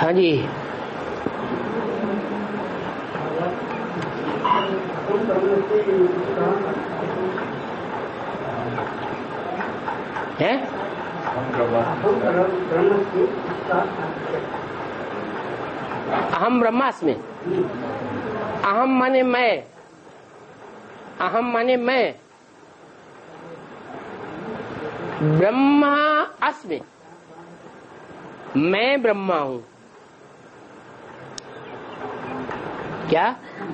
हाँ जी। है अहम ब्रह्मास्मि। अहम माने मैं, अहम माने मैं, ब्रह्मा अस्मि, मैं ब्रह्मा हूं। क्या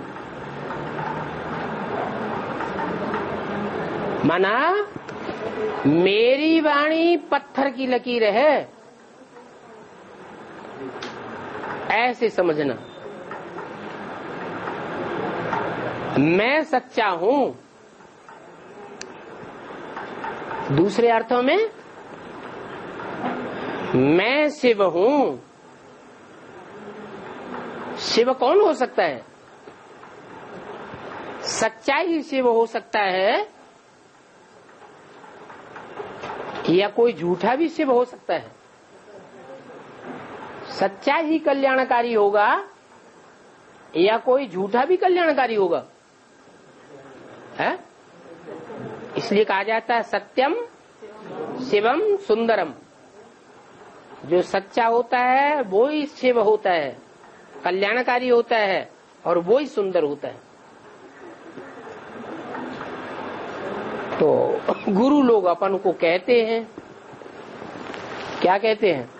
माना? मेरी वाणी पत्थर की लकीर है, ऐसे समझना। मैं सच्चा हूं। दूसरे अर्थों में मैं शिव हूं। शिव कौन हो सकता है? सच्चा ही शिव हो सकता है, या कोई झूठा भी शिव हो सकता है। सच्चा ही कल्याणकारी होगा या कोई झूठा भी कल्याणकारी होगा, है? इसलिए कहा जाता है सत्यम शिवम सुंदरम। जो सच्चा होता है वो ही शिव होता है, कल्याणकारी होता है, और वो ही सुंदर होता है। तो गुरु लोग अपन को कहते हैं, क्या कहते हैं?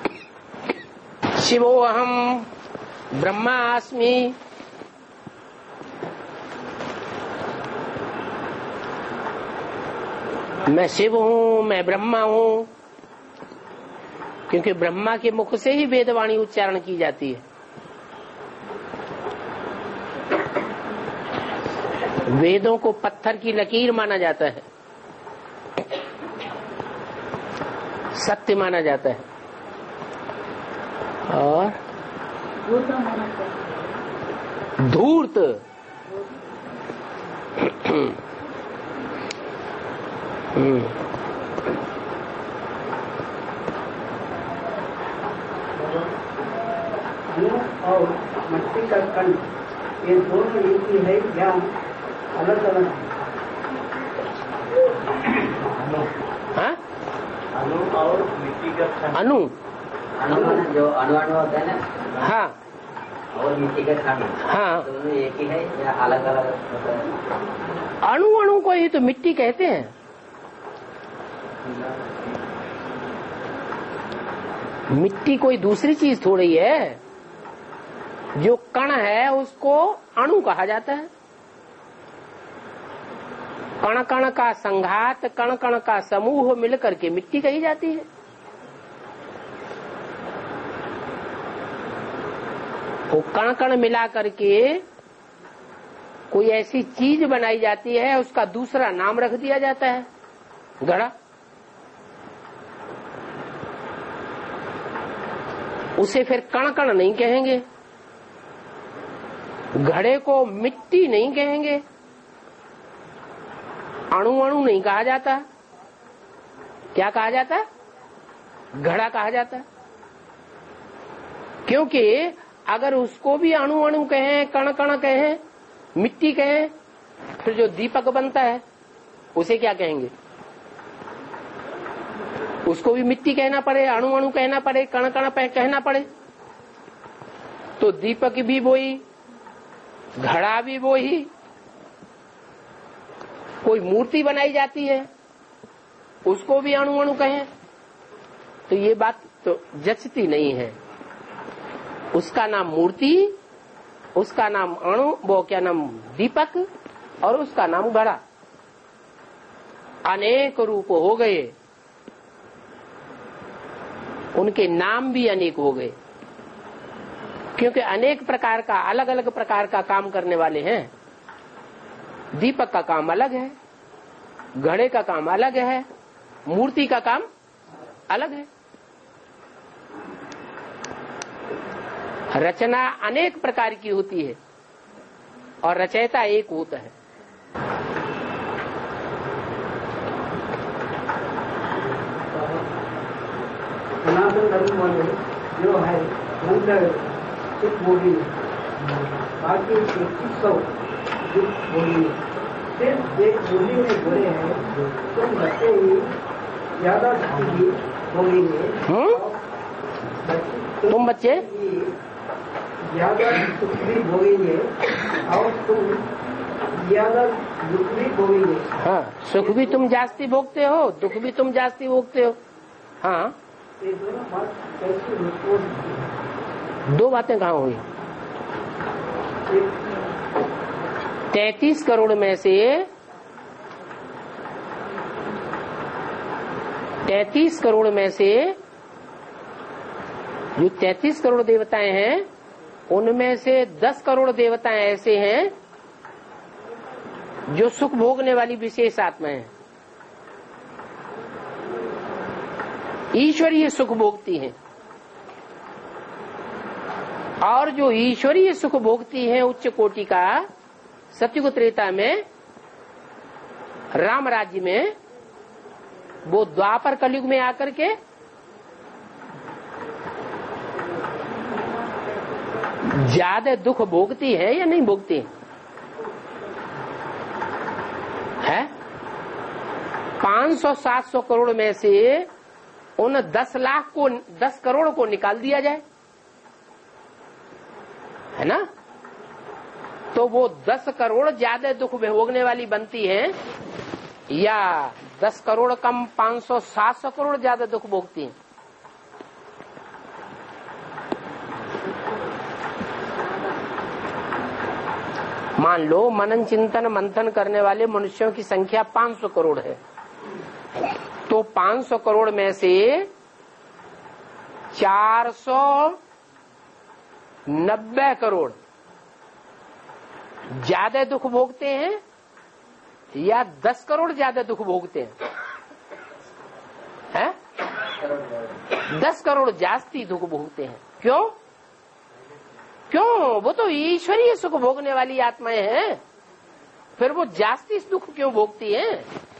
शिवो अहम ब्रह्मास्मि। मैं शिव हूं, मैं ब्रह्मा हूं, क्योंकि ब्रह्मा के मुख से ही वेदवाणी उच्चारण की जाती है। वेदों को पत्थर की लकीर माना जाता है, सत्य माना जाता है। और धूर्त, और मट्टी का कण, ये दोनों एक ही है या अलग अलग है? हाँ? अणु और मिट्टी का कण। अणु, जो अणु होता है ना, हाँ, और मिट्टी का कण, हाँ, दोनों एक ही है या अलग अलग होता है? अणु अणु को ही तो मिट्टी कहते हैं। मिट्टी कोई दूसरी चीज थोड़ी है। जो कण है उसको अणु कहा जाता है। कण कण का संघात, कण कण का समूह मिलकर के मिट्टी कही जाती है। वो कण कण मिला करके कोई ऐसी चीज बनाई जाती है, उसका दूसरा नाम रख दिया जाता है, घड़ा। उसे फिर कण कण नहीं कहेंगे, घड़े को मिट्टी नहीं कहेंगे, अणु अणु नहीं कहा जाता। क्या कहा जाता? घड़ा कहा जाता। क्योंकि अगर उसको भी अणु अणु कहें, कण कण कहें, मिट्टी कहें, फिर जो दीपक बनता है उसे क्या कहेंगे? उसको भी मिट्टी कहना पड़े, अणु अणु कहना पड़े, कण कण कहना पड़े। तो दीपक भी वही, घड़ा भी वही। कोई मूर्ति बनाई जाती है, उसको भी अणु अणु कहें, तो ये बात तो जचती नहीं है। उसका नाम मूर्ति, उसका नाम अणु, वो क्या नाम दीपक, और उसका नाम घड़ा। अनेक रूप हो गए, उनके नाम भी अनेक हो गए, क्योंकि अनेक प्रकार का, अलग अलग प्रकार का काम करने वाले हैं। दीपक का काम अलग है, घड़े का काम अलग है, मूर्ति का काम अलग है। रचना अनेक प्रकार की होती है और रचयिता एक होता है। सनातन धर्म वाले जो है अंदर सुख भोगेंगे, बाकी 2100 दुख भोगेंगे। सिर्फ एक बोली में बोले हैं तुम बच्चे ही ज्यादा दुखी भोगेंगे, तुम बच्चे ज्यादा सुख भी भोगेंगे और तुम ज्यादा दुख भी भोगेंगे। हाँ, सुख भी तुम जास्ती भोगते हो, दुख भी तुम जास्ती भोगते हो। हाँ, ये दोनों बात कैसी होती? दो बातें कहाँ हुई? 33 करोड़ में से 33 करोड़ में से जो 33 करोड़ देवताएं हैं उनमें से 10 करोड़ देवताएं ऐसे हैं जो सुख भोगने वाली विशेष आत्माएं हैं, ईश्वरीय सुख भोगती हैं। और जो ईश्वरीय सुख भोगती है उच्च कोटि का, सत्युग त्रेता में राम राज्य में, वो द्वापर कलयुग में आकर के ज्यादा दुख भोगती है या नहीं भोगती है? 500-700 करोड़ में से उन 10 लाख को 10 करोड़ को निकाल दिया जाए, है ना, तो वो 10 करोड़ ज्यादा दुख भोगने वाली बनती है या 10 करोड़ कम 500-700 करोड़ ज्यादा दुख भोगती है? मान लो मनन चिंतन मंथन करने वाले मनुष्यों की संख्या 500 करोड़ है, तो 500 करोड़ में से 490 करोड़ ज्यादा दुख भोगते हैं या 10 करोड़ ज्यादा दुख भोगते हैं? 10 करोड़ जास्ती दुख भोगते हैं। क्यों? वो तो ईश्वरीय सुख भोगने वाली आत्माएं हैं, फिर वो जास्ती दुख क्यों भोगती हैं?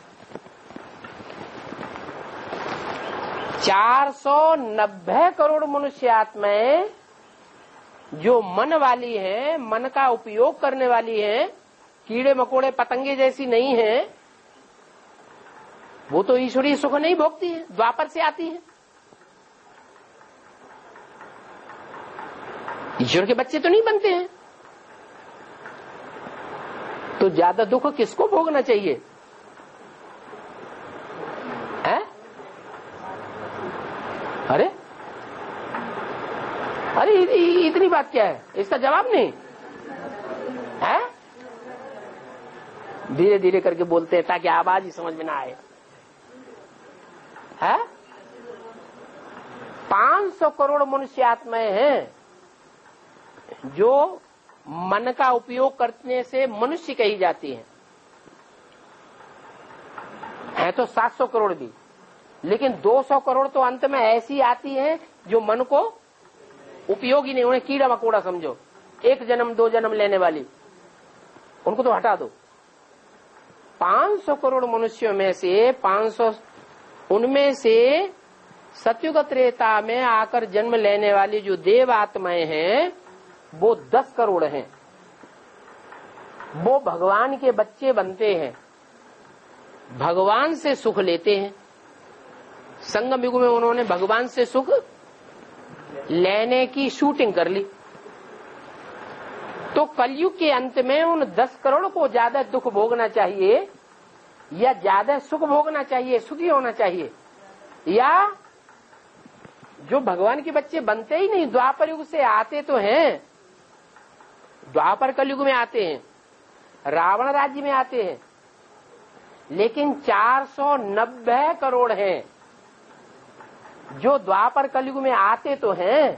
490 करोड़ मनुष्य आत्माएं जो मन वाली है, मन का उपयोग करने वाली है, कीड़े मकोड़े पतंगे जैसी नहीं है, वो तो ईश्वरीय सुख नहीं भोगती है, द्वापर से आती है। ईश्वर के बच्चे तो नहीं बनते हैं, तो ज्यादा दुख किसको भोगना चाहिए? है? अरे इतनी बात क्या है? इसका जवाब नहीं है? धीरे धीरे करके बोलते हैं ताकि आवाज ही समझ में ना आए। है? 500 करोड़ मनुष्य आत्माएं हैं जो मन का उपयोग करने से मनुष्य कही जाती है तो 700 करोड़ भी, लेकिन 200 करोड़ तो अंत में ऐसी आती है जो मन को उपयोगी नहीं, उन्हें कीड़ा मकोड़ा समझो, 1 जन्म 2 जन्म लेने वाली, उनको तो हटा दो। 500 करोड़ मनुष्यों में से 500 उनमें से सत्युग त्रेता में आकर जन्म लेने वाली जो देव आत्माएं हैं वो 10 करोड़ हैं। वो भगवान के बच्चे बनते हैं, भगवान से सुख लेते हैं। संगम युग में उन्होंने भगवान से सुख लेने की शूटिंग कर ली, तो कलयुग के अंत में उन 10 करोड़ को ज्यादा दुख भोगना चाहिए या ज्यादा सुख भोगना चाहिए, सुखी होना चाहिए, या जो भगवान के बच्चे बनते ही नहीं, द्वापर युग से आते तो हैं, द्वापर कलयुग में आते हैं, रावण राज्य में आते हैं, लेकिन 490 करोड़ हैं जो द्वापर कलयुग में आते तो हैं,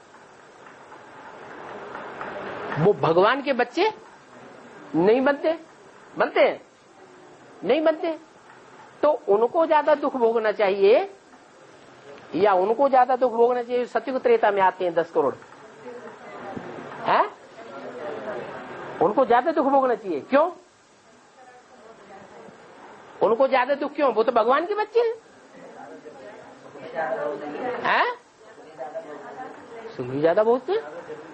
वो भगवान के बच्चे नहीं बनते। बनते हैं? नहीं बनते। तो उनको ज्यादा दुख भोगना चाहिए या उनको ज्यादा दुख भोगना चाहिए सत्युग त्रेता में आते हैं 10 करोड़? है? उनको ज्यादा दुख भोगना चाहिए। क्यों? उनको ज्यादा दुख क्यों? वो तो भगवान के बच्चे हैं। सुख भी ज्यादा भोगते हैं।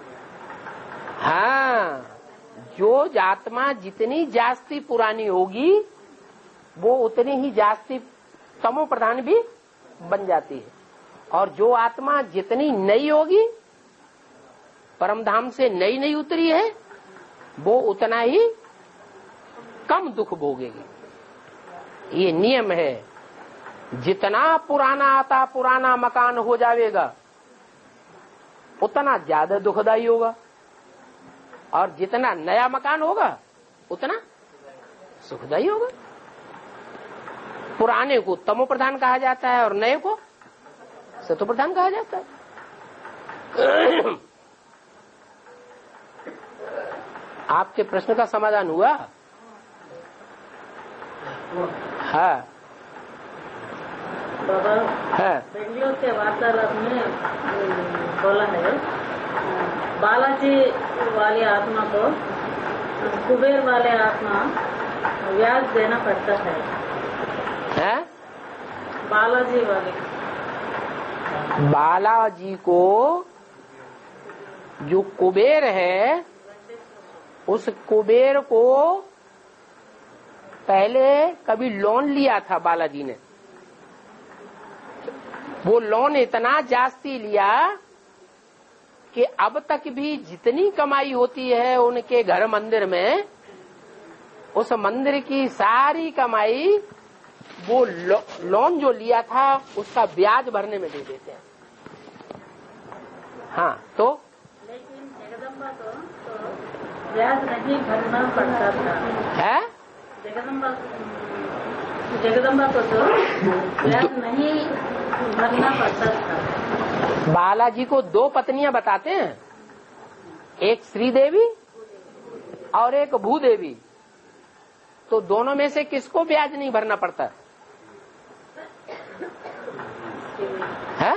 हाँ, जो आत्मा जितनी जास्ती पुरानी होगी वो उतनी ही जास्ती तमो प्रधान भी बन जाती है, और जो आत्मा जितनी नई होगी, परमधाम से नई नई उतरी है, वो उतना ही कम दुख भोगेगी। ये नियम है। जितना पुराना आता पुराना मकान हो जाएगा उतना ज्यादा दुखदायी होगा, और जितना नया मकान होगा उतना सुखदायी होगा। पुराने को तमो प्रधान कहा जाता है और नए को सतो प्रधान कहा जाता है। आपके प्रश्न का समाधान हुआ? हाँ बाबा, है। बेंगलोर के वार्तालाप में बोला है, बालाजी वाले आत्मा को कुबेर वाले आत्मा ब्याज देना पड़ता है। बालाजी वाले, बालाजी को जो कुबेर है, उस कुबेर को पहले कभी लोन लिया था बालाजी ने। वो लोन इतना जास्ती लिया कि अब तक भी जितनी कमाई होती है उनके घर मंदिर में, उस मंदिर की सारी कमाई वो लोन जो लिया था उसका ब्याज भरने में दे देते हैं। हाँ, तो लेकिन जगदम्बा को तो ब्याज नहीं भरना पड़ता था। है जगदम्बा को तो ब्याज नहीं भरना पड़ता था। बालाजी को दो पत्नियां बताते हैं, एक श्रीदेवी और एक भूदेवी। तो दोनों में से किसको ब्याज नहीं भरना पड़ता है?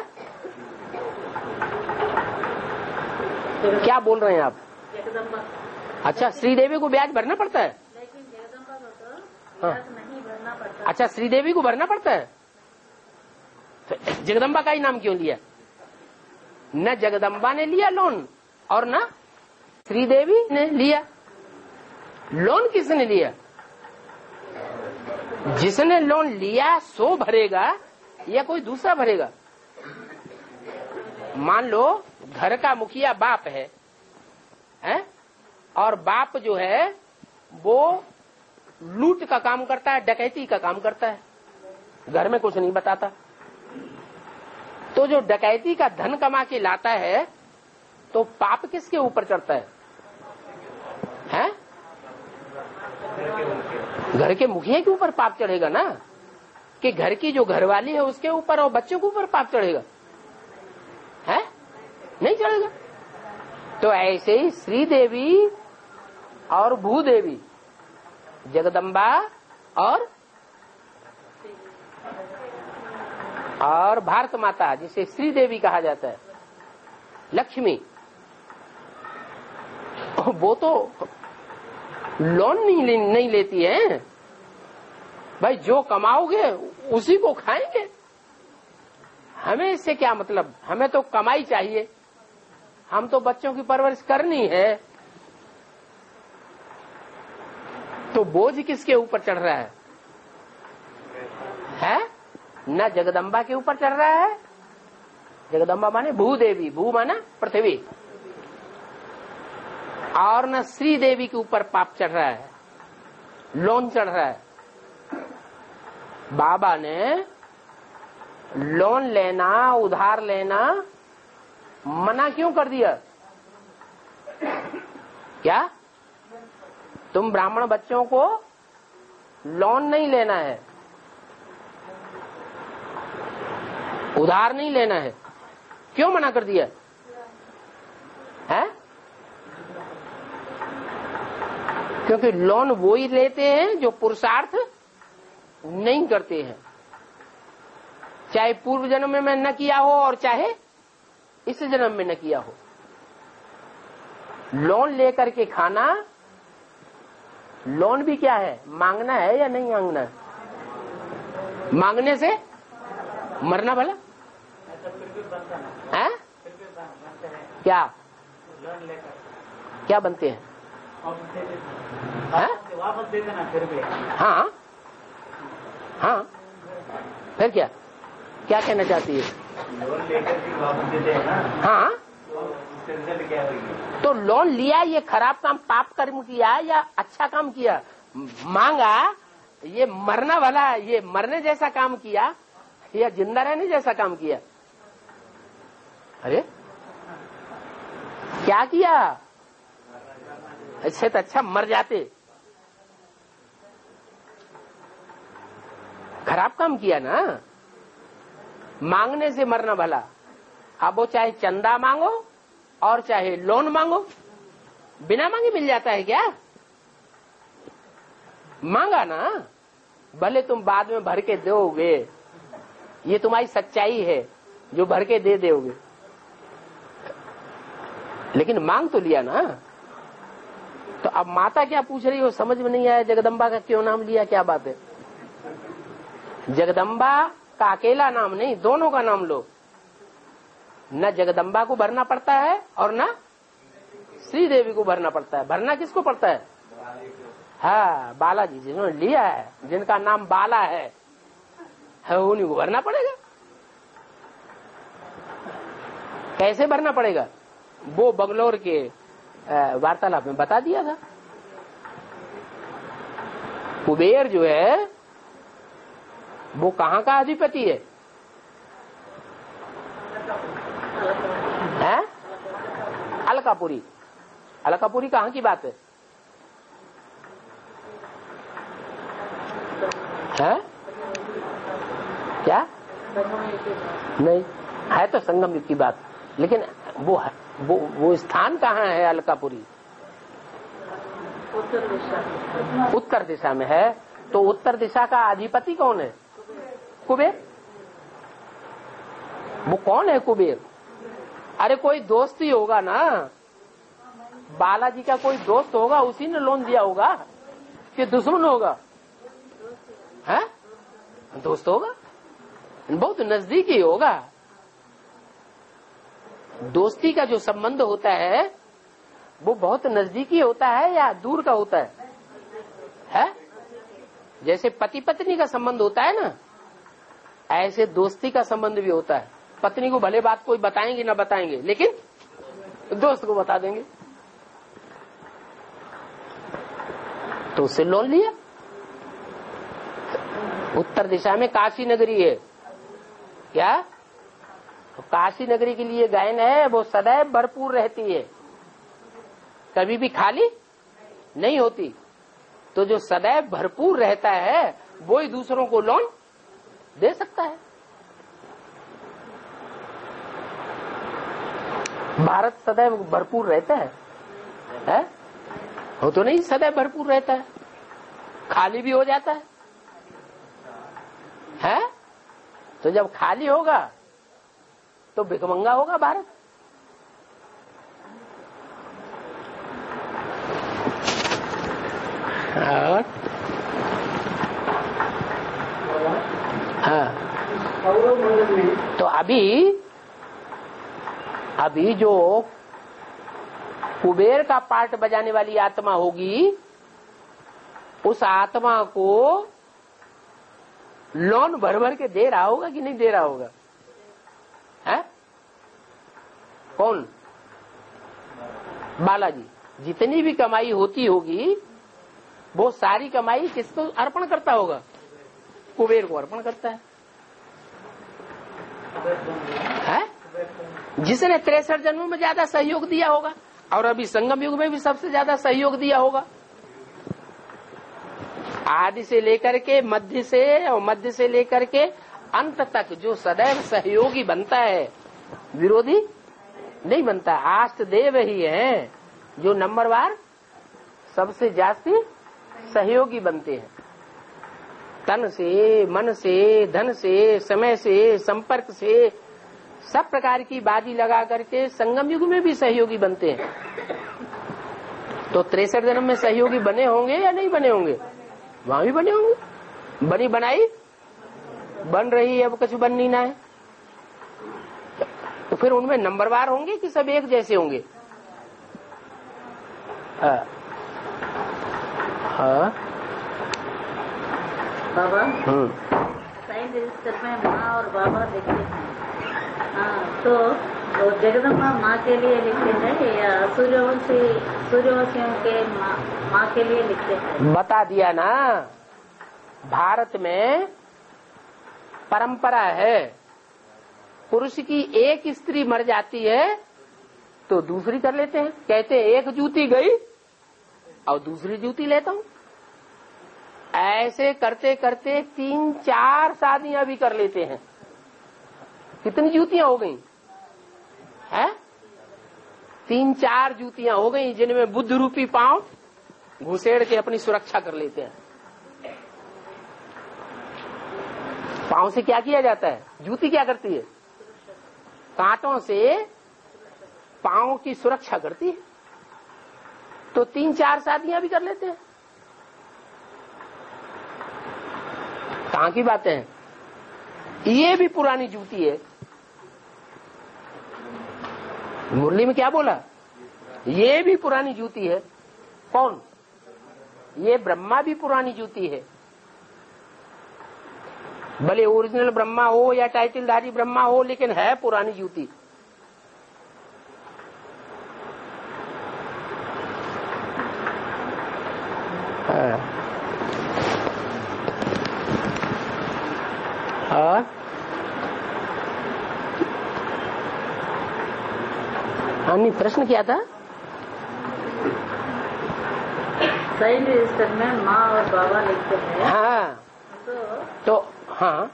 क्या बोल रहे हैं आप? जगदम्बा। अच्छा, श्रीदेवी को ब्याज भरना पड़ता है, लेकिन जगदम्बा को तो ब्याज नहीं भरना पड़ता। अच्छा, श्रीदेवी को भरना पड़ता है। तो जगदम्बा का ही नाम क्यों लिया? न जगदम्बा ने लिया लोन और न श्रीदेवी ने लिया। लोन किसने लिया? जिसने लोन लिया सो भरेगा या कोई दूसरा भरेगा? मान लो घर का मुखिया बाप है, और बाप जो है वो लूट का काम करता है, डकैती का काम करता है, घर में कुछ नहीं बताता। तो जो डकैती का धन कमा के लाता है तो पाप किसके ऊपर चढ़ता है? घर के मुखिया के ऊपर पाप चढ़ेगा ना, कि घर की जो घरवाली है उसके ऊपर और बच्चों के ऊपर पाप चढ़ेगा? है नहीं चढ़ेगा। तो ऐसे ही श्रीदेवी और भूदेवी, जगदम्बा और भारत माता, जिसे श्रीदेवी कहा जाता है, लक्ष्मी, वो तो लोन नहीं लेती है भाई। जो कमाओगे उसी को खाएंगे, हमें इससे क्या मतलब? हमें तो कमाई चाहिए, हम तो बच्चों की परवरिश करनी है। तो बोझ किसके ऊपर चढ़ रहा है? न जगदम्बा के ऊपर चढ़ रहा है। जगदम्बा माने भूदेवी, भू माना पृथ्वी, और न श्रीदेवी के ऊपर पाप चढ़ रहा है, लोन चढ़ रहा है। बाबा ने लोन लेना, उधार लेना मना क्यों कर दिया? क्या तुम ब्राह्मण बच्चों को लोन नहीं लेना है, उधार नहीं लेना है? क्यों मना कर दिया है? क्योंकि लोन वो ही लेते हैं जो पुरुषार्थ नहीं करते हैं, चाहे पूर्व जन्म में न किया हो और चाहे इस जन्म में न किया हो। लोन लेकर के खाना, लोन भी क्या है? मांगना है या नहीं मांगना है? मांगने से मरना भला है? क्या क्या बनते हैं? वापस दे देना फिर भी। हाँ हाँ, फिर क्या क्या कहना चाहती है? लोन लेकर के वापस दे देना। हाँ, क्या होगी? तो लोन लिया, ये खराब काम पाप कर्म किया या अच्छा काम किया? मांगा, ये मरना वाला, ये मरने जैसा काम किया या जिंदा रहने जैसा काम किया? अरे क्या किया? अच्छे तो अच्छा मर जाते, खराब काम किया ना। मांगने से मरना भला। अब वो चाहे चंदा मांगो और चाहे लोन मांगो, बिना मांगे मिल जाता है क्या? मांगा ना, भले तुम बाद में भर के दोगे, ये तुम्हारी सच्चाई है जो भर के दे दोगे, लेकिन मांग तो लिया ना। तो अब माता क्या पूछ रही हो समझ में नहीं आया, जगदम्बा का क्यों नाम लिया, क्या बात है? जगदम्बा का अकेला नाम नहीं, दोनों का नाम लो। न जगदम्बा को भरना पड़ता है और न श्री देवी को भरना पड़ता है। भरना किसको पड़ता है? हाँ, बालाजी जिन्होंने लिया है, जिनका नाम बाला है उन्हीं को भरना पड़ेगा। कैसे भरना पड़ेगा वो बंगलोर के वार्तालाप में बता दिया था। कुबेर जो है वो कहाँ का अधिपति है? हैं? अलकापुरी। अलकापुरी कहाँ की बात है? हैं? क्या? नहीं है तो संगम युग की बात, लेकिन वो स्थान कहाँ है? अलकापुरी उत्तर दिशा में है। तो उत्तर दिशा का अधिपति कौन है? कुबेर। वो कौन है कुबेर? अरे कोई दोस्त ही होगा ना, बालाजी का कोई दोस्त होगा, उसी ने लोन दिया होगा कि दुश्मन होगा? है दोस्त होगा, बहुत नजदीकी होगा। दोस्ती का जो संबंध होता है वो बहुत नजदीकी होता है या दूर का होता है? जैसे पति पत्नी का संबंध होता है ना, ऐसे दोस्ती का संबंध भी होता है। पत्नी को भले बात कोई बताएंगे ना बताएंगे, लेकिन दोस्त को बता देंगे। तो उससे लोन लिया। उत्तर दिशा में काशी नगरी है। क्या? तो काशी नगरी के लिए गायन है, वो सदैव भरपूर रहती है, कभी भी खाली नहीं होती। तो जो सदैव भरपूर रहता है वो ही दूसरों को लोन दे सकता है। भारत सदैव भरपूर रहता है? वो तो नहीं सदैव भरपूर रहता है, खाली भी हो जाता है? तो जब खाली होगा तो भिखमंगा होगा भारत। और हाँ, तो अभी जो कुबेर का पार्ट बजाने वाली आत्मा होगी, उस आत्मा को लोन भर भर के दे रहा होगा कि नहीं दे रहा होगा? है कौन? बालाजी। जितनी भी कमाई होती होगी वो सारी कमाई किसको अर्पण करता होगा? कुबेर को अर्पण करता है? जिसने 63 जन्मों में ज्यादा सहयोग दिया होगा और अभी संगम युग में भी सबसे ज्यादा सहयोग दिया होगा। आदि से लेकर के मध्य से, और मध्य से लेकर के अंत तक जो सदैव सहयोगी बनता है, विरोधी नहीं बनता। आष्ट देव ही है जो नंबरवार सबसे जास्ती सहयोगी बनते हैं। तन से, मन से, धन से, समय से, संपर्क से, सब प्रकार की बाजी लगा करके संगम युग में भी सहयोगी बनते हैं। तो 63 जन्म में सहयोगी बने होंगे या नहीं बने होंगे? वहां भी बने होंगे। बनी बनाई बन रही है, अब कुछ बननी ना है। तो फिर उनमें नंबरवार होंगे कि सब एक जैसे होंगे? हाँ बाबा साइंस रजिस्टर में माँ और बाबा लिखते हैं। हाँ, तो जगदम्बा माँ के लिए लिखते हैं या सूर्यवंशियों के माँ के लिए लिखते हैं? बता दिया ना, भारत में परंपरा है, पुरुष की एक स्त्री मर जाती है तो दूसरी कर लेते हैं। कहते हैं एक जूती गई और दूसरी जूती लेता हूं। ऐसे करते करते 3-4 शादियां भी कर लेते हैं। कितनी जूतियां हो गई हैं? 3-4 जूतियां हो गई जिनमें बुद्ध रूपी पांव घुसेड़ के अपनी सुरक्षा कर लेते हैं। पांव से क्या किया जाता है? जूती क्या करती है? कांटों से पांव की सुरक्षा करती है। तो 3-4 शादियां भी कर लेते हैं। कहां की बातें हैं? ये भी पुरानी जूती है। मुरली में क्या बोला? ये भी पुरानी जूती है। कौन? ये ब्रह्मा भी पुरानी जूती है। भले ओरिजिनल ब्रह्मा हो या टाइटलधारी ब्रह्मा हो, लेकिन है पुरानी जूती। अन्य प्रश्न क्या था? साइंस रजिस्टर में माँ और बाबा लिखते हैं। हाँ, तो हाँ,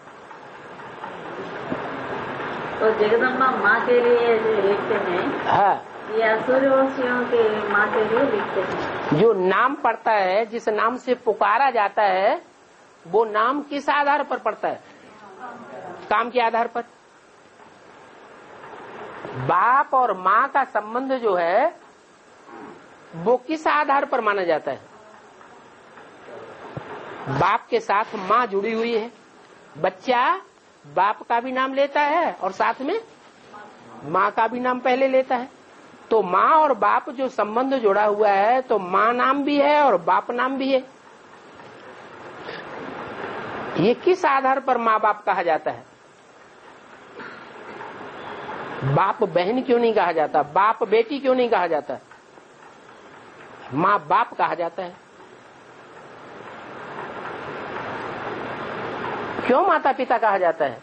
तो जगदम्बा माँ के लिए जो लिखते हैं, हाँ, या सूर्यवंशियों के माँ के लिए लिखते हैं? जो नाम पड़ता है, जिस नाम से पुकारा जाता है, वो नाम किस आधार पर पड़ता है? काम के आधार पर। बाप और माँ का संबंध जो है वो किस आधार पर माना जाता है? बाप के साथ माँ जुड़ी हुई है, बच्चा बाप का भी नाम लेता है और साथ में माँ का भी नाम पहले लेता है। तो माँ और बाप जो संबंध जुड़ा हुआ है, तो माँ नाम भी है और बाप नाम भी है। ये किस आधार पर माँ बाप कहा जाता है? बाप बहन क्यों नहीं कहा जाता? बाप बेटी क्यों नहीं कहा जाता? माँ बाप कहा जाता है। क्यों माता पिता कहा जाता है?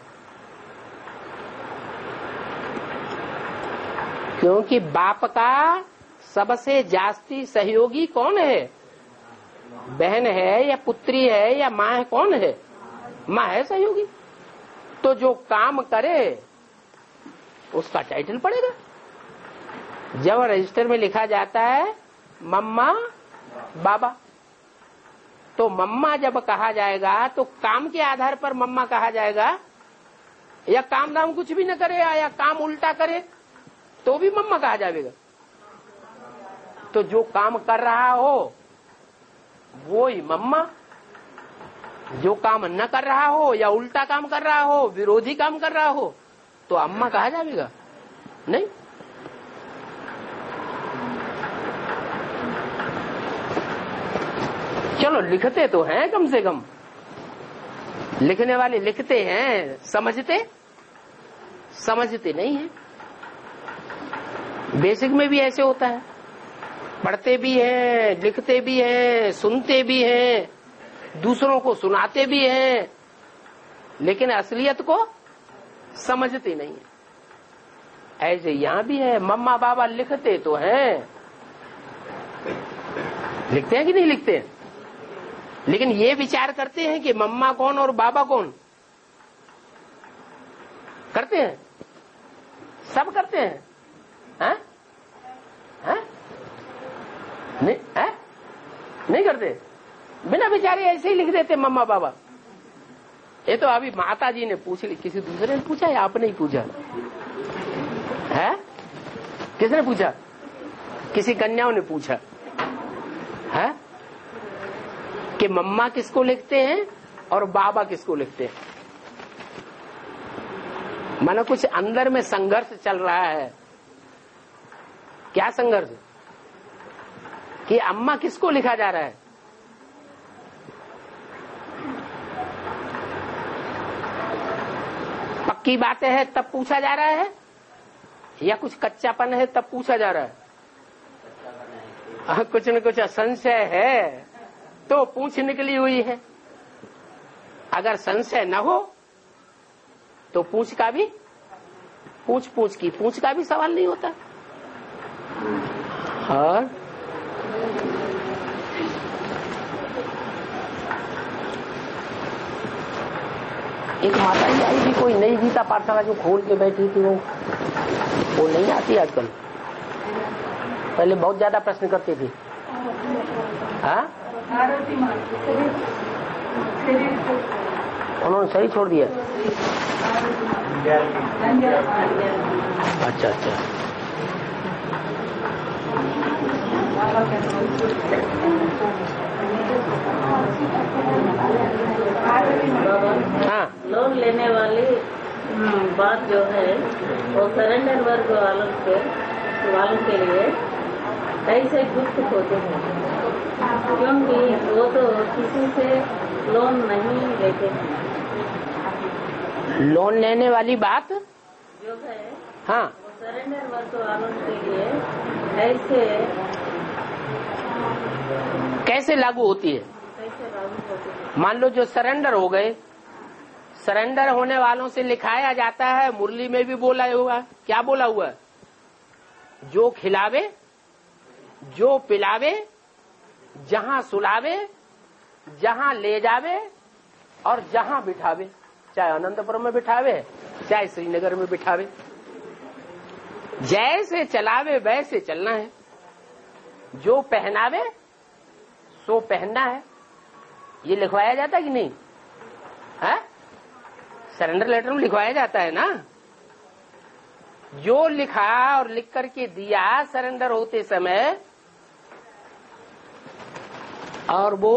क्योंकि बाप का सबसे जास्ती सहयोगी कौन है? बहन है या पुत्री है या माँ है? कौन है? माँ है सहयोगी। तो जो काम करे उसका टाइटल पड़ेगा। जब रजिस्टर में लिखा जाता है मम्मा बाबा, तो मम्मा जब कहा जाएगा तो काम के आधार पर मम्मा कहा जाएगा, या काम दाम कुछ भी न करे या काम उल्टा करे तो भी मम्मा कहा जाएगा। तो जो काम कर रहा हो वो ही मम्मा, जो काम न कर रहा हो या उल्टा काम कर रहा हो, विरोधी काम कर रहा हो, तो अम्मा कहा जाएगा नहीं। चलो लिखते तो हैं, कम से कम लिखने वाले लिखते हैं, समझते नहीं है। बेसिक में भी ऐसे होता है, पढ़ते भी हैं, लिखते भी हैं, सुनते भी हैं, दूसरों को सुनाते भी हैं, लेकिन असलियत को समझते नहीं है। ऐसे यहां भी है, मम्मा बाबा लिखते तो हैं, लिखते हैं कि नहीं लिखते हैं, लेकिन ये विचार करते हैं कि मम्मा कौन और बाबा कौन? करते हैं? सब करते हैं? हैं? हैं? नहीं, हैं? नहीं करते? बिना विचारे ऐसे ही लिख देते मम्मा बाबा। ये तो अभी माता जी ने पूछ ली, किसी दूसरे ने पूछा या आपने ही पूछा है? किसने पूछा? किसी कन्याओं ने पूछा है कि मम्मा किसको लिखते हैं और बाबा किसको लिखते हैं। मानो कुछ अंदर में संघर्ष चल रहा है। क्या संघर्ष? कि अम्मा किसको लिखा जा रहा है? पक्की बातें हैं तब पूछा जा रहा है, या कुछ कच्चापन है तब पूछा जा रहा है? कुछ न कुछ संशय है तो पूछ निकली हुई है। अगर संशय न हो तो पूछ का भी सवाल नहीं होता। और एक माता जी आई थी, कोई नई गीता पाठशाला जो खोल के बैठी थी, वो नहीं आती आजकल। पहले बहुत ज्यादा प्रश्न करती थी। हाँ, उन्होंने सही छोड़ दिया। अच्छा अच्छा। हाँ, लोन लेने वाली बात जो है वो सरेंडर वर्ग वालों के लिए कैसे गुप्त होते हैं, क्योंकि वो तो किसी से लोन नहीं लेते हैं। लोन लेने वाली बात जो है हाँ, वो सरेंडर वर्ग वालों के लिए कैसे लागू होती है? मान लो जो सरेंडर हो गए, सरेंडर होने वालों से लिखाया जाता है, मुरली में भी बोला हुआ। क्या बोला हुआ है? जो खिलावे, जो पिलावे, जहां सुलावे, जहां ले जावे और जहां बिठावे, चाहे अनंतपुरम में बिठावे चाहे श्रीनगर में बिठावे, जैसे चलावे वैसे चलना है। जो पहनावे सो पहनना है। ये लिखवाया जाता है कि नहीं? है? सरेंडर लेटर में लिखवाया जाता है ना। जो लिखा और लिख करके दिया सरेंडर होते समय, और वो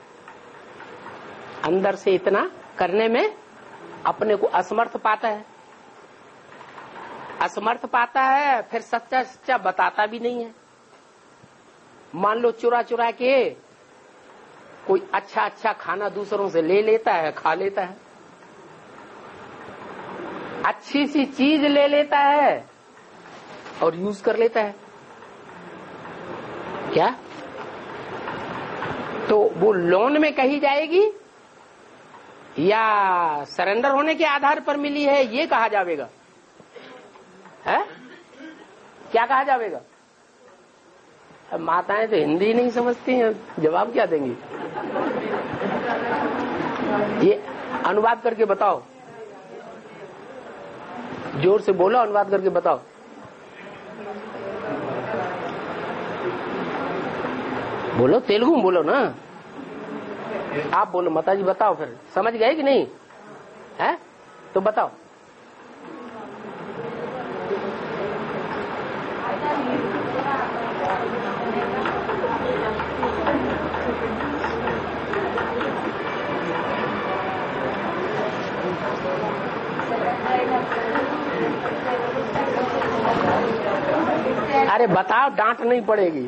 अंदर से इतना करने में अपने को असमर्थ पाता है, फिर सच्चा सच्चा बताता भी नहीं है। मान लो चुरा चुरा के कोई अच्छा खाना दूसरों से ले लेता है, खा लेता है, अच्छी सी चीज ले लेता है और यूज कर लेता है। क्या? तो वो लोन में कही जाएगी या सरेंडर होने के आधार पर मिली है, ये कहा जाएगा? है? क्या कहा जाएगा? अब माताएं तो हिंदी नहीं समझती हैं, जवाब क्या देंगी? ये अनुवाद करके बताओ, जोर से बोलो, अनुवाद करके बताओ। बोलो, तेलुगु में बोलो ना। आप बोलो, माता जी बताओ, फिर समझ गए कि नहीं? है तो बताओ। अरे बताओ, डांट नहीं पड़ेगी।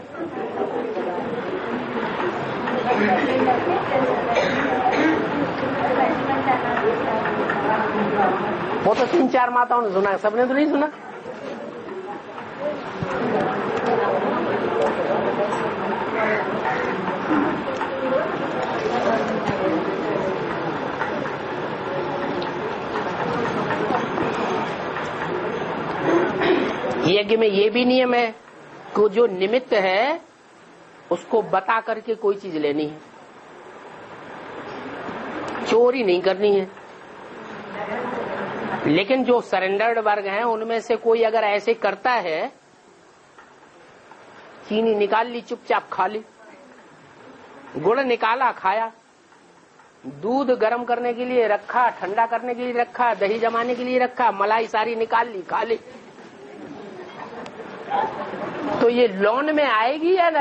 वो तो 3-4 माताओं ने सुना, सबने तो नहीं सुना। यज्ञ में ये भी नियम है कि जो निमित्त है उसको बता करके कोई चीज लेनी है, चोरी नहीं करनी है। लेकिन जो सरेंडर्ड वर्ग हैं उनमें से कोई अगर ऐसे करता है, चीनी निकाल ली चुपचाप खा ली, गुड़ निकाला खाया, दूध गर्म करने के लिए रखा, ठंडा करने के लिए रखा, दही जमाने के लिए रखा, मलाई सारी निकाल ली खा ली, तो ये लोन में आएगी या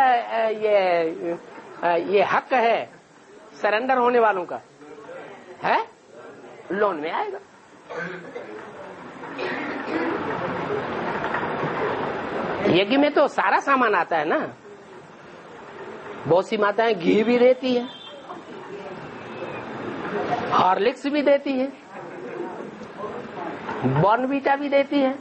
ये हक है सरेंडर होने वालों का? है लोन में आएगा। यज्ञ में तो सारा सामान आता है ना। बहुत सी माताएं घी भी देती है, हॉर्लिक्स भी देती है, बॉर्नवीटा भी देती है।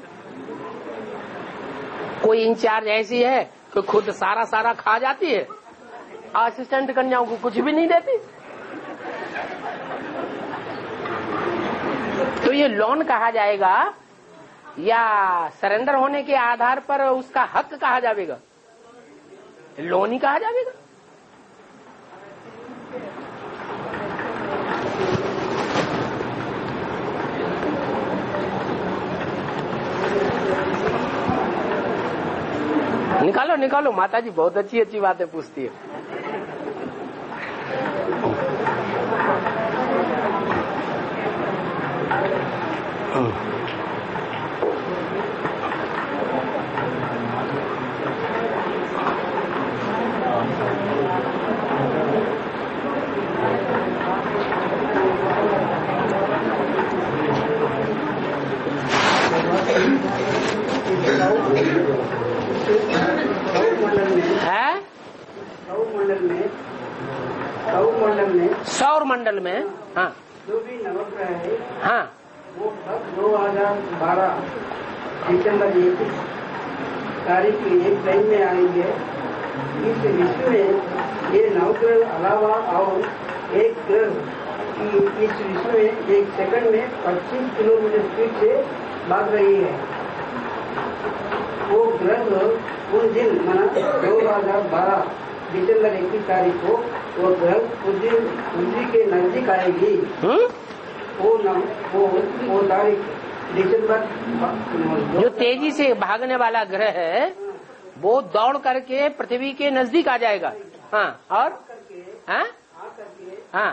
कोई इंचार्ज ऐसी है कि खुद सारा सारा खा जाती है, असिस्टेंट कन्याओं को कुछ भी नहीं देती। तो ये लोन कहा जाएगा या सरेंडर होने के आधार पर उसका हक कहा जाएगा? लोन ही कहा जाएगा। निकालो निकालो, माता जी बहुत अच्छी अच्छी बातें पूछती है। सौर मंडल में हाँ जो भी नवग्रह है हाँ वो सब 2012 दिसंबर 21 तारीख की एक टाइम में आएंगे। इस विश्व में ये नवग्रह अलावा और एक ग्रह की इस विश्व में एक सेकंड में 25 किलोमीटर स्पीड से भाग रही है। वो ग्रह उन दिन माना 2012 दिसंबर 21 तारीख को वो ग्रह पृथ्वी के नजदीक आएगी। वो तारीख दिसंबर जो तेजी से भागने वाला ग्रह है वो दौड़ करके पृथ्वी के नजदीक आ जाएगा। हाँ और हाँ हाँ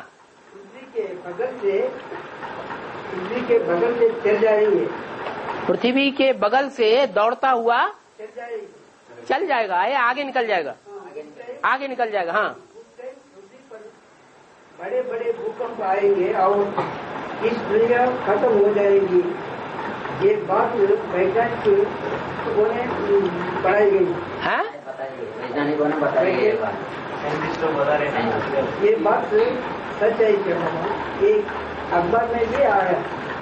पृथ्वी के बगल से चल जाएंगे। पृथ्वी के बगल से दौड़ता हुआ चल जाएगा या आगे निकल जाएगा? आगे निकल जाएगा। हाँ बड़े बड़े भूकंप आएंगे और इस दुनिया खत्म हो जाएगी। ये बात वैज्ञानिक पढ़ाई गई है। वैज्ञानिकों ने बताई ये बात सच है। एक अखबार में भी आया।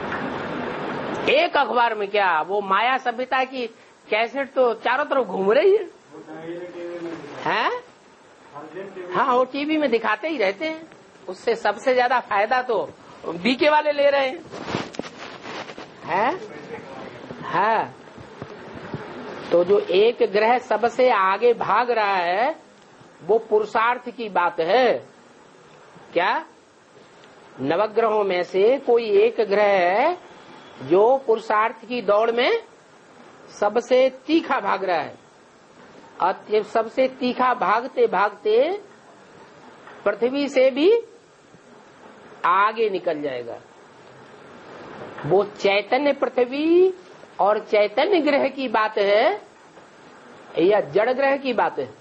एक अखबार में क्या, वो माया सभ्यता की कैसेट तो चारों तरफ घूम रही है। हाँ वो टीवी में दिखाते ही रहते हैं। उससे सबसे ज्यादा फायदा तो बीके वाले ले रहे हैं। है तो जो एक ग्रह सबसे आगे भाग रहा है वो पुरुषार्थ की बात है। क्या नवग्रहों में से कोई एक ग्रह है जो पुरुषार्थ की दौड़ में सबसे तीखा भाग रहा है। और सबसे तीखा भागते भागते पृथ्वी से भी आगे निकल जाएगा। वो चैतन्य पृथ्वी और चैतन्य ग्रह की बात है या जड़ ग्रह की बात है?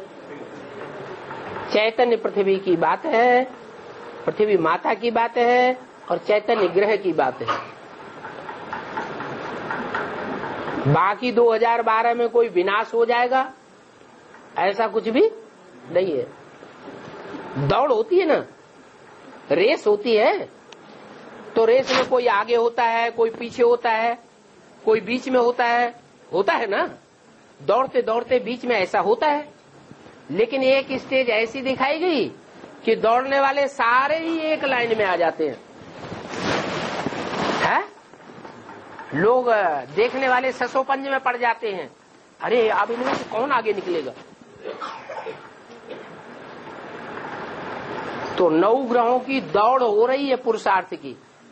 चैतन्य पृथ्वी की बात है, पृथ्वी माता की बात है और चैतन्य ग्रह की बात है। बाकी 2012 में कोई विनाश हो जाएगा ऐसा कुछ भी नहीं है। दौड़ होती है ना, रेस होती है, तो रेस में कोई आगे होता है, कोई पीछे होता है, कोई बीच में होता है ना। दौड़ते दौड़ते बीच में ऐसा होता है। लेकिन एक स्टेज ऐसी दिखाई गई कि दौड़ने वाले सारे ही एक लाइन में आ जाते हैं। लोग देखने वाले ससोपंज में पड़ जाते हैं। अरे अब इनमें से कौन आगे निकलेगा? तो 9 ग्रहों की दौड़ हो रही है पुरुषार्थ की।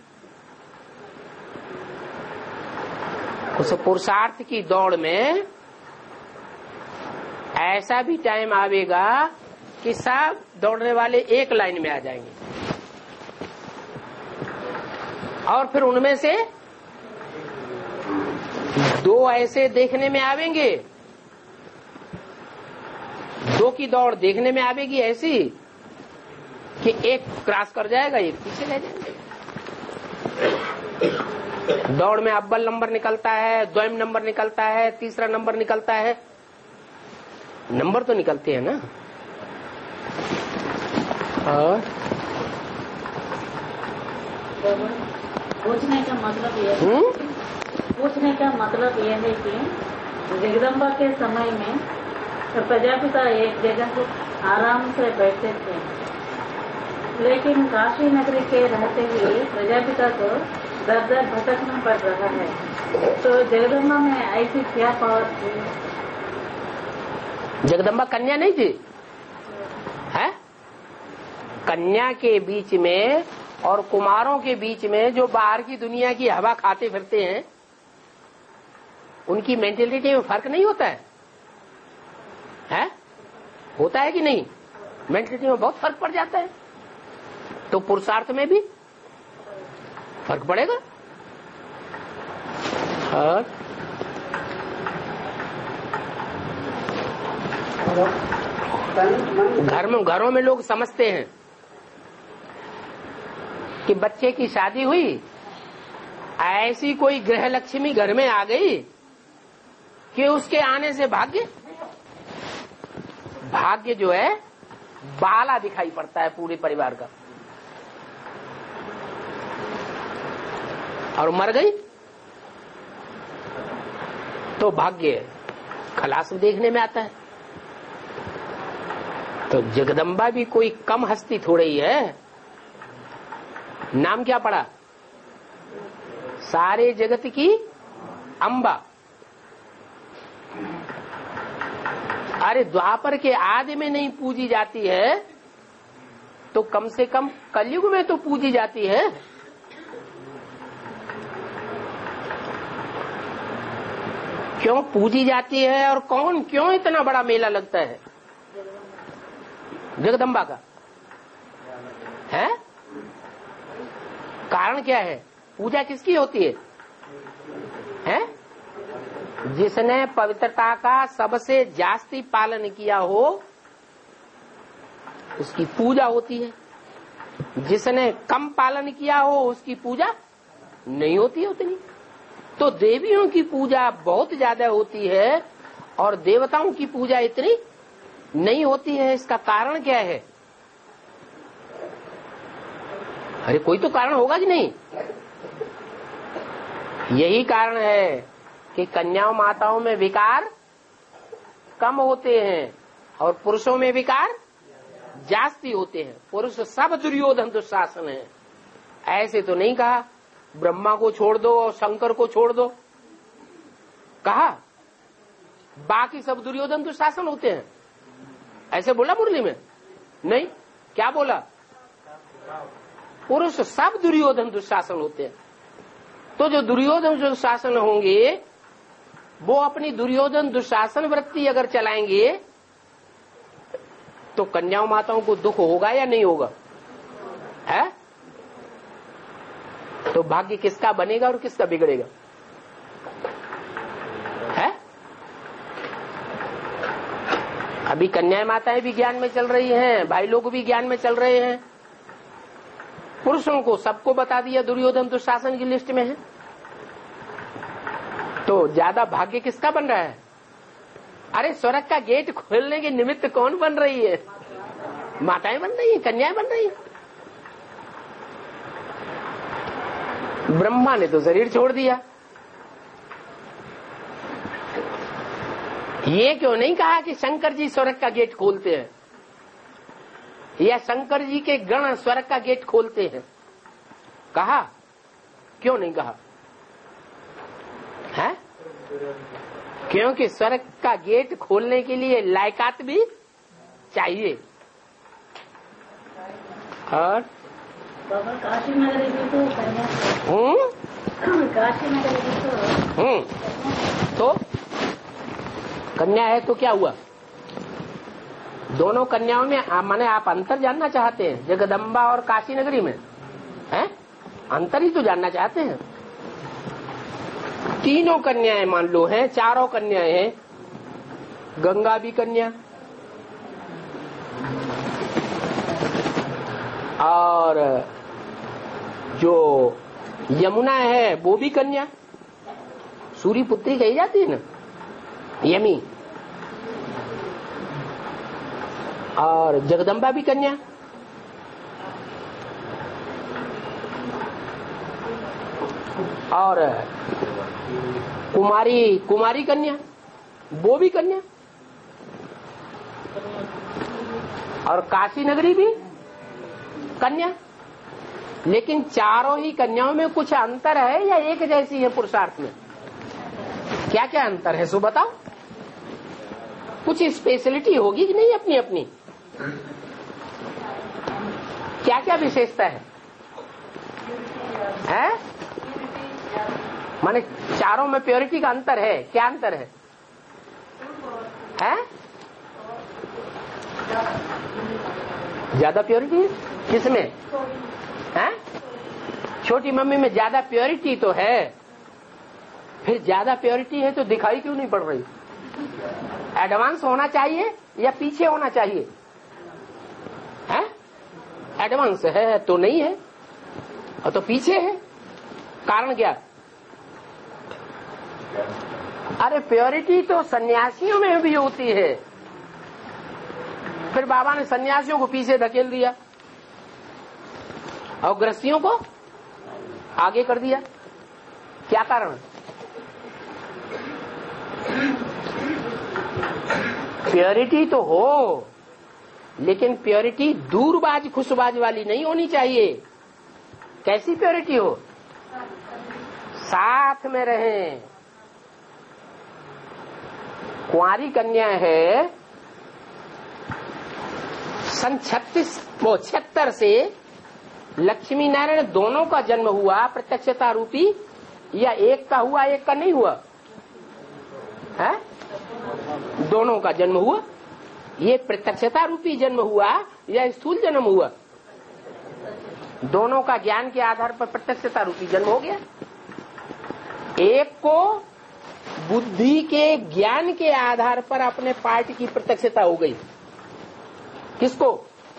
उस पुरुषार्थ की दौड़ में ऐसा भी टाइम आवेगा कि सब दौड़ने वाले एक लाइन में आ जाएंगे और फिर उनमें से 2 ऐसे देखने में आवेंगे, 2 की दौड़ देखने में आवेगी ऐसी कि एक क्रॉस कर जाएगा, एक पीछे रह जाएगा। दौड़ में अव्वल नंबर निकलता है, द्वयम नंबर निकलता है, तीसरा नंबर निकलता है, नंबर तो निकलते हैं ना। और पूछने का मतलब ये है, पूछने का मतलब ये है कि जगदम्बा के समय में प्रजापिता एक जगह आराम से बैठते थे, लेकिन काशी नगरी के रहते हुए प्रजापिता को दर दर भटकना पड़ रहा है। तो जगदम्बा में ऐसी क्या पावर थी? जगदम्बा कन्या नहीं थी, है? कन्या के बीच में और कुमारों के बीच में जो बाहर की दुनिया की हवा खाते फिरते हैं, उनकी मेंटेलिटी में फर्क नहीं होता है? होता है कि नहीं? मेंटेलिटी में बहुत फर्क पड़ जाता है, तो पुरुषार्थ में भी फर्क पड़ेगा। और घरों में लोग समझते हैं कि बच्चे की शादी हुई, ऐसी कोई गृह लक्ष्मी घर में आ गई कि उसके आने से भाग्य जो है बाला दिखाई पड़ता है पूरे परिवार का। और मर गई तो भाग्य खलास देखने में आता है। तो जगदम्बा भी कोई कम हस्ती थोड़ी ही है। नाम क्या पड़ा? सारे जगत की अंबा। अरे द्वापर के आदि में नहीं पूजी जाती है तो कम से कम कलयुग में तो पूजी जाती है। क्यों पूजी जाती है और क्यों इतना बड़ा मेला लगता है जगदम्बा का? है कारण क्या है? पूजा किसकी होती है? जिसने पवित्रता का सबसे जास्ती पालन किया हो उसकी पूजा होती है। जिसने कम पालन किया हो उसकी पूजा नहीं होती है उतनी। तो देवियों की पूजा बहुत ज्यादा होती है और देवताओं की पूजा इतनी नहीं होती है। इसका कारण क्या है? अरे कोई तो कारण होगा कि नहीं? यही कारण है कि कन्याओं माताओं में विकार कम होते हैं और पुरुषों में विकार जास्ती होते हैं। पुरुष सब दुर्योधन दुशासन है। ऐसे तो नहीं कहा ब्रह्मा को छोड़ दो और शंकर को छोड़ दो, कहा बाकी सब दुर्योधन दुशासन होते हैं। ऐसे बोला मुरली में? नहीं, क्या बोला? पुरुष सब दुर्योधन दुशासन होते हैं। तो जो दुर्योधन दुशासन होंगे वो अपनी दुर्योधन दुशासन वृत्ति अगर चलाएंगे तो कन्याओं माताओं को दुख होगा या नहीं होगा? है? तो भाग्य किसका बनेगा और किसका बिगड़ेगा? है? अभी कन्याएं माताएं भी ज्ञान में चल रही हैं, भाई लोग भी ज्ञान में चल रहे हैं। पुरुषों को सबको बता दिया दुर्योधन दुशासन की लिस्ट में है। तो ज्यादा भाग्य किसका बन रहा है? अरे स्वर्ग का गेट खोलने के निमित्त कौन बन रही है? माताएं बन रही है, कन्याएं बन रही है। ब्रह्मा ने तो शरीर छोड़ दिया। ये क्यों नहीं कहा कि शंकर जी स्वर्ग का गेट खोलते हैं या शंकर जी के गण स्वर्ग का गेट खोलते हैं? कहा? क्यों नहीं कहा? है? क्योंकि स्वर्ग का गेट खोलने के लिए लायकात भी चाहिए। और काशी नगरी भी तो काशी नगरी भी तो कन्या है तो क्या हुआ? दोनों कन्याओं में माने आप अंतर जानना चाहते हैं? जगदम्बा और काशी नगरी में है अंतर ही तो जानना चाहते हैं। तीनों कन्याएं मान लो हैं, चारों कन्याएं हैं। गंगा भी कन्या और जो यमुना है वो भी कन्या, सूर्य पुत्री कही जाती है ना, यमी। और जगदम्बा भी कन्या। और कुमारी कन्या, वो भी कन्या। और काशी नगरी भी कन्या। लेकिन चारों ही कन्याओं में कुछ अंतर है या एक जैसी है पुरुषार्थ में? क्या क्या अंतर है सो बताओ। कुछ स्पेशलिटी होगी कि नहीं अपनी अपनी? क्या क्या विशेषता है? माने चारों में प्योरिटी का अंतर है। क्या अंतर है? ज्यादा प्योरिटी है किसमें? छोटी मम्मी में ज्यादा प्योरिटी तो है, फिर ज्यादा प्योरिटी है तो दिखाई क्यों नहीं पड़ रही? एडवांस होना चाहिए या पीछे होना चाहिए? एडवांस है तो नहीं है, और तो पीछे है। कारण क्या? अरे प्योरिटी तो सन्यासियों में भी होती है, फिर बाबा ने सन्यासियों को पीछे धकेल दिया और गृहस्थियों को आगे कर दिया। क्या कारण? प्योरिटी तो हो, लेकिन प्योरिटी दूरबाज खुशबाज वाली नहीं होनी चाहिए। कैसी प्योरिटी हो? साथ में रहे। कुंवारी कन्या है, सन 76 से लक्ष्मी नारायण दोनों का जन्म हुआ प्रत्यक्षता रूपी, या एक का हुआ एक का नहीं हुआ? दोनों का जन्म हुआ। ये प्रत्यक्षता रूपी जन्म हुआ या स्थूल जन्म हुआ? दोनों का ज्ञान के आधार पर प्रत्यक्षता रूपी जन्म हो गया। एक को बुद्धि के ज्ञान के आधार पर अपने पार्ट की प्रत्यक्षता हो गई। किसको?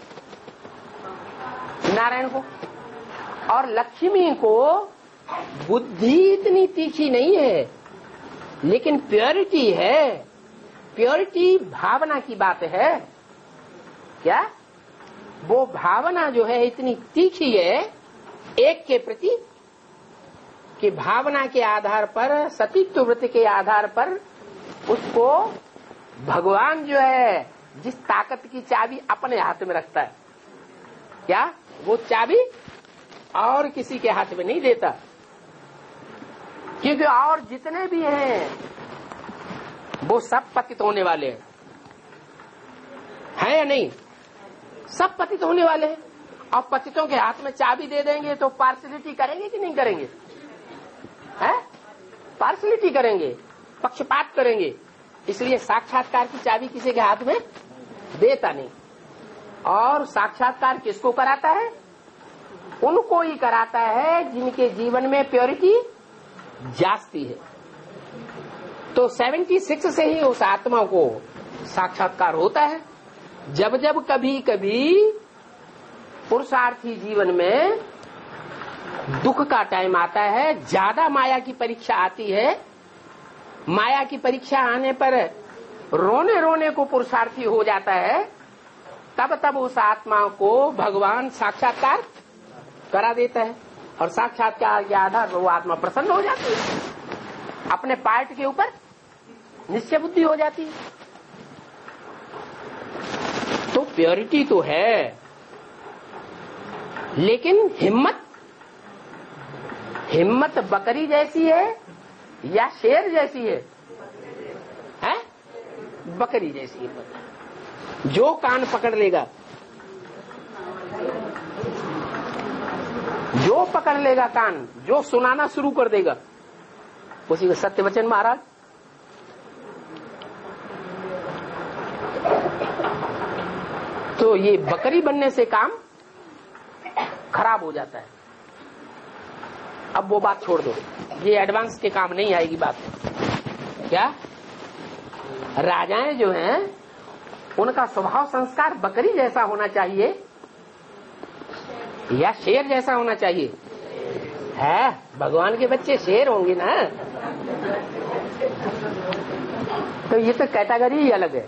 नारायण को। और लक्ष्मी को बुद्धि इतनी तीखी नहीं है, लेकिन प्योरिटी है। प्योरिटी भावना की बात है। क्या? वो भावना जो है इतनी तीखी है एक के प्रति, कि भावना के आधार पर, सतीत्व वृत्ति के आधार पर उसको भगवान जो है जिस ताकत की चाबी अपने हाथ में रखता है, क्या वो चाबी और किसी के हाथ में नहीं देता। क्योंकि और जितने भी हैं वो सब पतित होने वाले हैं या नहीं? सब पतित होने वाले हैं। और पतितों के हाथ में चाबी दे देंगे तो पार्शलिटी करेंगे कि नहीं करेंगे? पार्शलिटी करेंगे, पक्षपात करेंगे। इसलिए साक्षात्कार की चाबी किसी के हाथ में देता नहीं। और साक्षात्कार किसको कराता है? उनको ही कराता है जिनके जीवन में प्योरिटी जास्ती है। तो 76 से ही उस आत्मा को साक्षात्कार होता है। जब जब कभी कभी पुरुषार्थी जीवन में दुख का टाइम आता है, ज्यादा माया की परीक्षा आती है, माया की परीक्षा आने पर रोने रोने को पुरुषार्थी हो जाता है, तब तब उस आत्मा को भगवान साक्षात्कार करा देता है। और साक्षात्कार के आधार पर वो आत्मा प्रसन्न हो जाती है, अपने पार्ट के ऊपर निश्चय बुद्धि हो जाती है। तो प्योरिटी तो है, लेकिन हिम्मत बकरी जैसी है या शेर जैसी है? बकरी जैसी है। जो कान पकड़ लेगा, जो पकड़ लेगा कान, जो सुनाना शुरू कर देगा, उसी को सत्य वचन महाराज। तो ये बकरी बनने से काम खराब हो जाता है। अब वो बात छोड़ दो, ये एडवांस के काम नहीं आएगी बात। क्या राजाएं जो हैं उनका स्वभाव संस्कार बकरी जैसा होना चाहिए या शेर जैसा होना चाहिए? है, भगवान के बच्चे शेर होंगे ना, तो ये तो कैटेगरी ही अलग है।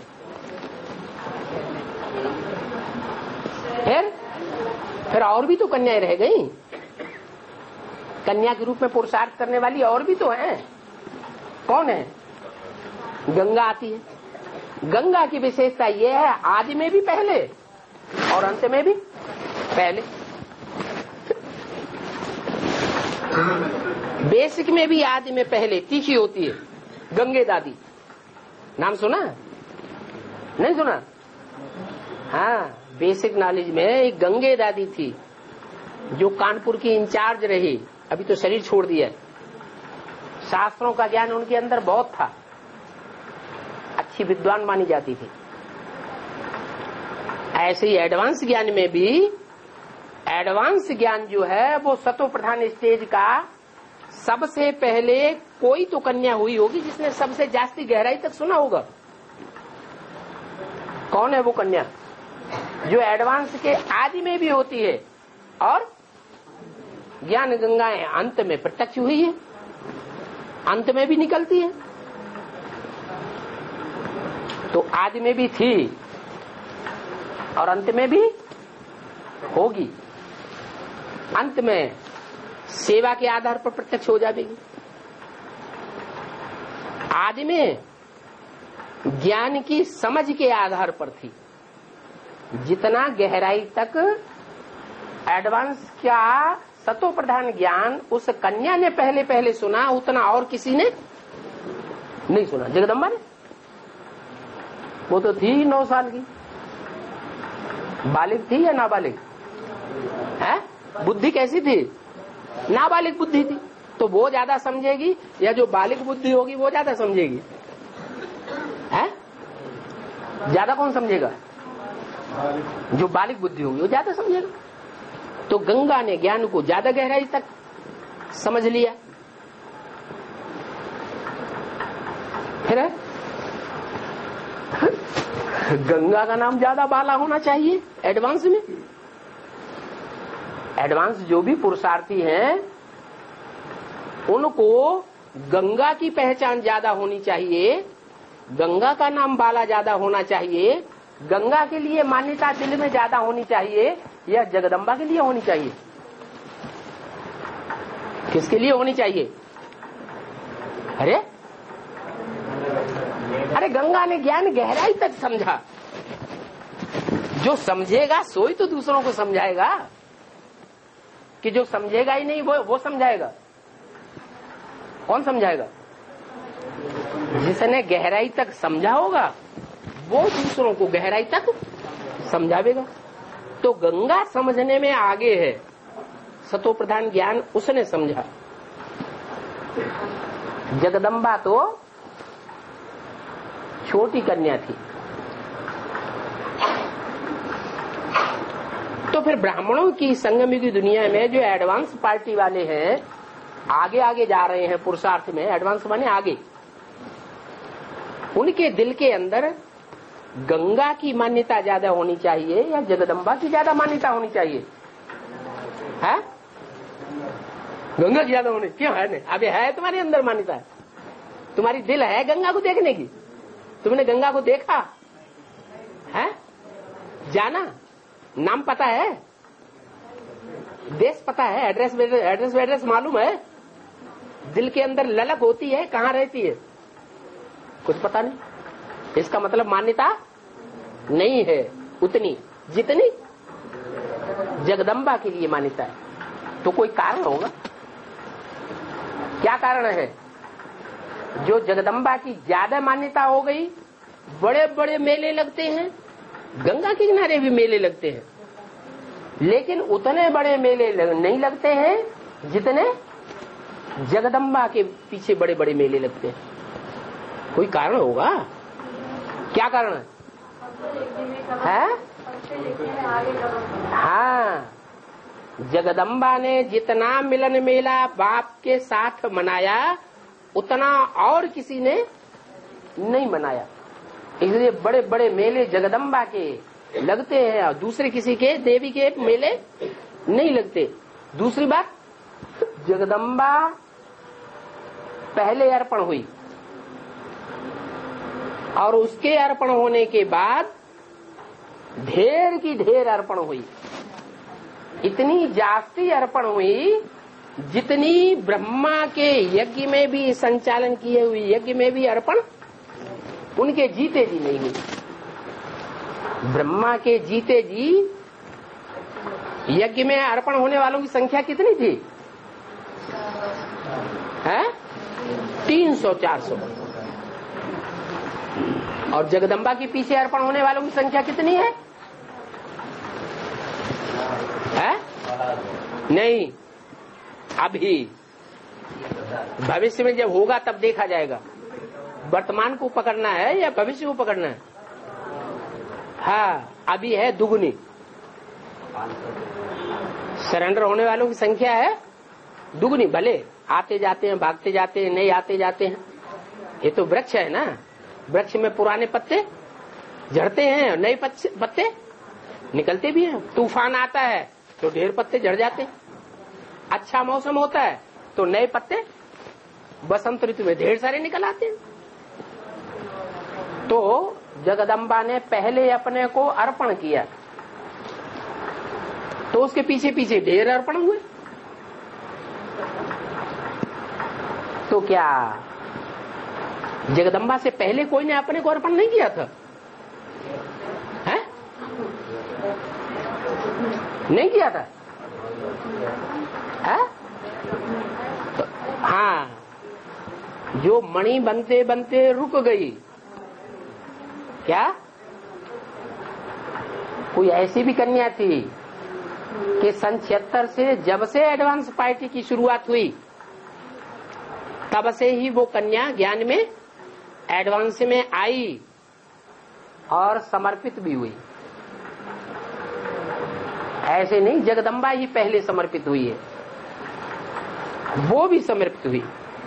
फिर और भी तो कन्याएं रह गई। कन्या के रूप में पुरुषार्थ करने वाली और भी तो हैं। कौन है? गंगा आती है। गंगा की विशेषता ये है, आदि में भी पहले और अंत में भी पहले। बेसिक में भी आदि में पहले तीखी होती है। गंगे दादी नाम सुना? नहीं सुना? हाँ, बेसिक नॉलेज में एक गंगे दादी थी जो कानपुर की इंचार्ज रही, अभी तो शरीर छोड़ दिया। शास्त्रों का ज्ञान उनके अंदर बहुत था, अच्छी विद्वान मानी जाती थी। ऐसे ही एडवांस ज्ञान में भी, एडवांस ज्ञान जो है वो सतो प्रधान स्टेज का सबसे पहले कोई तो कन्या हुई होगी जिसने सबसे जास्ती गहराई तक सुना होगा। कौन है वो कन्या? जो एडवांस के आदि में भी होती है और ज्ञान गंगाएं अंत में प्रत्यक्ष हुई है, अंत में भी निकलती है। तो आदि में भी थी और अंत में भी होगी। अंत में सेवा के आधार पर प्रत्यक्ष हो जाएगी। आदि में ज्ञान की समझ के आधार पर थी। जितना गहराई तक एडवांस का सतो प्रधान ज्ञान उस कन्या ने पहले पहले सुना, उतना और किसी ने नहीं सुना। जगदम्बा ने, वो तो थी 9 साल की, बालिग थी या नाबालिग है? बुद्धि कैसी थी? नाबालिग बुद्धि थी। तो वो ज्यादा समझेगी या जो बालिग बुद्धि होगी वो ज्यादा समझेगी? है? ज्यादा कौन समझेगा? जो बालिग बुद्धि होगी वो ज्यादा समझेगा। तो गंगा ने ज्ञान को ज्यादा गहराई तक समझ लिया। फिर गंगा का नाम ज्यादा बाला होना चाहिए एडवांस में। एडवांस जो भी पुरुषार्थी हैं उनको गंगा की पहचान ज्यादा होनी चाहिए, गंगा का नाम बाला ज्यादा होना चाहिए, गंगा के लिए मान्यता दिल में ज्यादा होनी चाहिए या जगदम्बा के लिए होनी चाहिए? किसके लिए होनी चाहिए? अरे गंगा ने ज्ञान गहराई तक समझा। जो समझेगा सोई तो दूसरों को समझाएगा, कि जो समझेगा ही नहीं वो समझाएगा। कौन समझाएगा? जिसने गहराई तक समझा होगा वो दूसरों को गहराई तक समझावेगा। तो गंगा समझने में आगे है, सतो प्रधान ज्ञान उसने समझा। जगदम्बा तो छोटी कन्या थी। तो फिर ब्राह्मणों की संगम की दुनिया में जो एडवांस पार्टी वाले हैं, आगे आगे जा रहे हैं पुरुषार्थ में, एडवांस माने आगे, उनके दिल के अंदर गंगा की मान्यता ज्यादा होनी चाहिए या जगदम्बा की ज्यादा मान्यता होनी चाहिए? है? गंगा की ज्यादा होनी क्यों है? नहीं, अभी है तुम्हारे अंदर मान्यता है, तुम्हारी दिल है गंगा को देखने की। तुमने गंगा को देखा है? जाना? नाम पता है? देश पता है? एड्रेस मालूम है? दिल के अंदर ललक होती है, कहाँ रहती है? कुछ पता नहीं। इसका मतलब मान्यता नहीं है उतनी जितनी जगदम्बा के लिए मान्यता है। तो कोई कारण होगा। क्या कारण है? जो जगदम्बा की ज्यादा मान्यता हो गई, बड़े बड़े मेले लगते हैं, गंगा के किनारे भी मेले लगते हैं, लेकिन उतने बड़े मेले नहीं लगते हैं जितने जगदम्बा के पीछे बड़े बड़े मेले लगते हैं। कोई कारण होगा। क्या कारण है? हाँ, जगदम्बा ने जितना मिलन मेला बाप के साथ मनाया उतना और किसी ने नहीं मनाया। इसलिए बड़े बड़े मेले जगदम्बा के लगते हैं और दूसरे किसी के देवी के मेले नहीं लगते। दूसरी बात, जगदम्बा पहले अर्पण हुई और उसके अर्पण होने के बाद ढेर की ढेर अर्पण हुई। इतनी जास्ती अर्पण हुई जितनी ब्रह्मा के यज्ञ में भी संचालन किए हुए यज्ञ में भी अर्पण उनके जीते जी नहीं हुई। ब्रह्मा के जीते जी यज्ञ में अर्पण होने वालों की संख्या कितनी थी? है 300-400। और जगदम्बा के पीछे अर्पण होने वालों की संख्या कितनी है? नहीं, अभी भविष्य में जब होगा तब देखा जाएगा। वर्तमान को पकड़ना है या भविष्य को पकड़ना है? हाँ, अभी है दुगुनी। सरेंडर होने वालों की संख्या है दुगुनी। भले आते जाते हैं, भागते जाते हैं, नहीं आते जाते हैं। ये तो वृक्ष है ना, वृक्ष में पुराने पत्ते झड़ते हैं और नए पत्ते निकलते भी हैं। तूफान आता है तो ढेर पत्ते झड़ जाते हैं। अच्छा मौसम होता है तो नए पत्ते बसंत ऋतु में ढेर सारे निकल आते हैं। तो जगदम्बा ने पहले अपने को अर्पण किया तो उसके पीछे पीछे ढेर अर्पण हुए। तो क्या जगदम्बा से पहले कोई ने अपने को अर्पण नहीं किया था? है? नहीं किया था? है? तो हाँ, जो मणि बनते बनते रुक गई, क्या कोई ऐसी भी कन्या थी कि सन 76 से जब से एडवांस पार्टी की शुरुआत हुई तब से ही वो कन्या ज्ञान में एडवांस में आई और समर्पित भी हुई। ऐसे नहीं जगदम्बा ही पहले समर्पित हुई है, वो भी समर्पित हुई।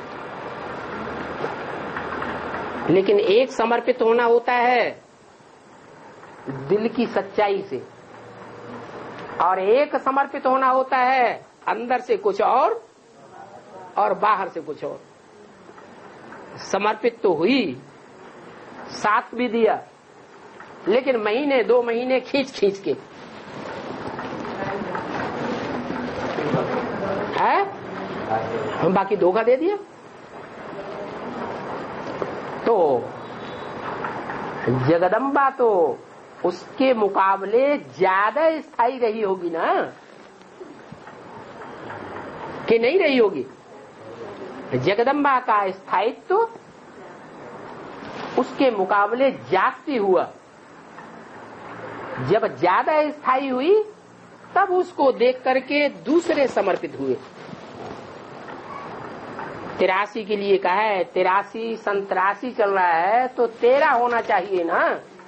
लेकिन एक समर्पित होना होता है दिल की सच्चाई से और एक समर्पित होना होता है अंदर से कुछ और बाहर से कुछ और। समर्पित तो हुई, साथ भी दिया, लेकिन महीने 2 महीने खींच के है हम बाकी धोखा दे दिया। तो जगदम्बा तो उसके मुकाबले ज्यादा स्थायी रही होगी ना, कि नहीं रही होगी? जगदम्बा का स्थायित्व उसके मुकाबले जास्ती हुआ। जब ज्यादा स्थायी हुई तब उसको देख करके दूसरे समर्पित हुए। 83 के लिए कहा है, 83 सन 83 चल रहा है तो 13 होना चाहिए ना।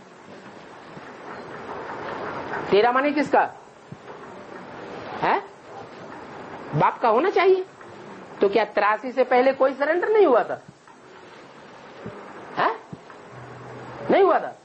13 माने किसका है? बाप का होना चाहिए। तो क्या 83 से पहले कोई सरेंडर नहीं हुआ था? है? नहीं हुआ था?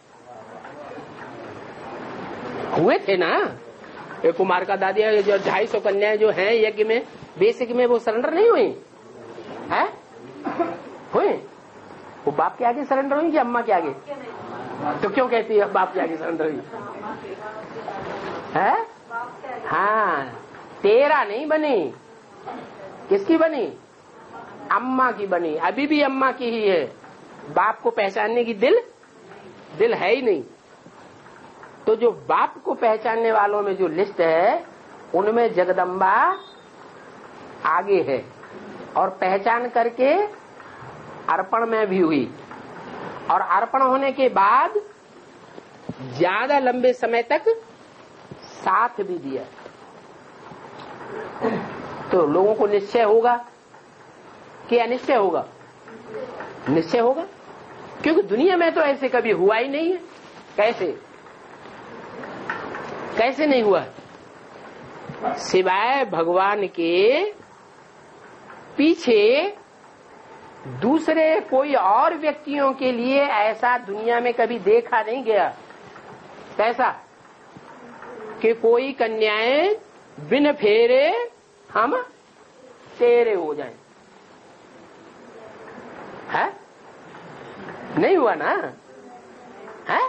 हुए थे ना। एक कुमार का दादिया जो 250 कन्याएं जो हैं यज्ञ में बेसिक में वो सरेंडर नहीं हुई है? हुए? वो बाप के आगे सरेंडर हुई कि अम्मा के आगे? तो क्यों कहती है बाप के आगे सरेंडर हुई है? हाँ, 13 नहीं बनी। किसकी बनी? अम्मा की बनी। अभी भी अम्मा की ही है। बाप को पहचानने की दिल है ही नहीं। तो जो बाप को पहचानने वालों में जो लिस्ट है उनमें जगदम्बा आगे है और पहचान करके अर्पण में भी हुई और अर्पण होने के बाद ज्यादा लंबे समय तक साथ भी दिया। तो लोगों को निश्चय होगा कि अनिश्चय होगा? निश्चय होगा, क्योंकि दुनिया में तो ऐसे कभी हुआ ही नहीं है। कैसे नहीं हुआ? सिवाय भगवान के पीछे दूसरे कोई और व्यक्तियों के लिए ऐसा दुनिया में कभी देखा नहीं गया। कैसा? कि कोई कन्याएं बिन फेरे हम तेरे हो जाएं। है नहीं हुआ ना? है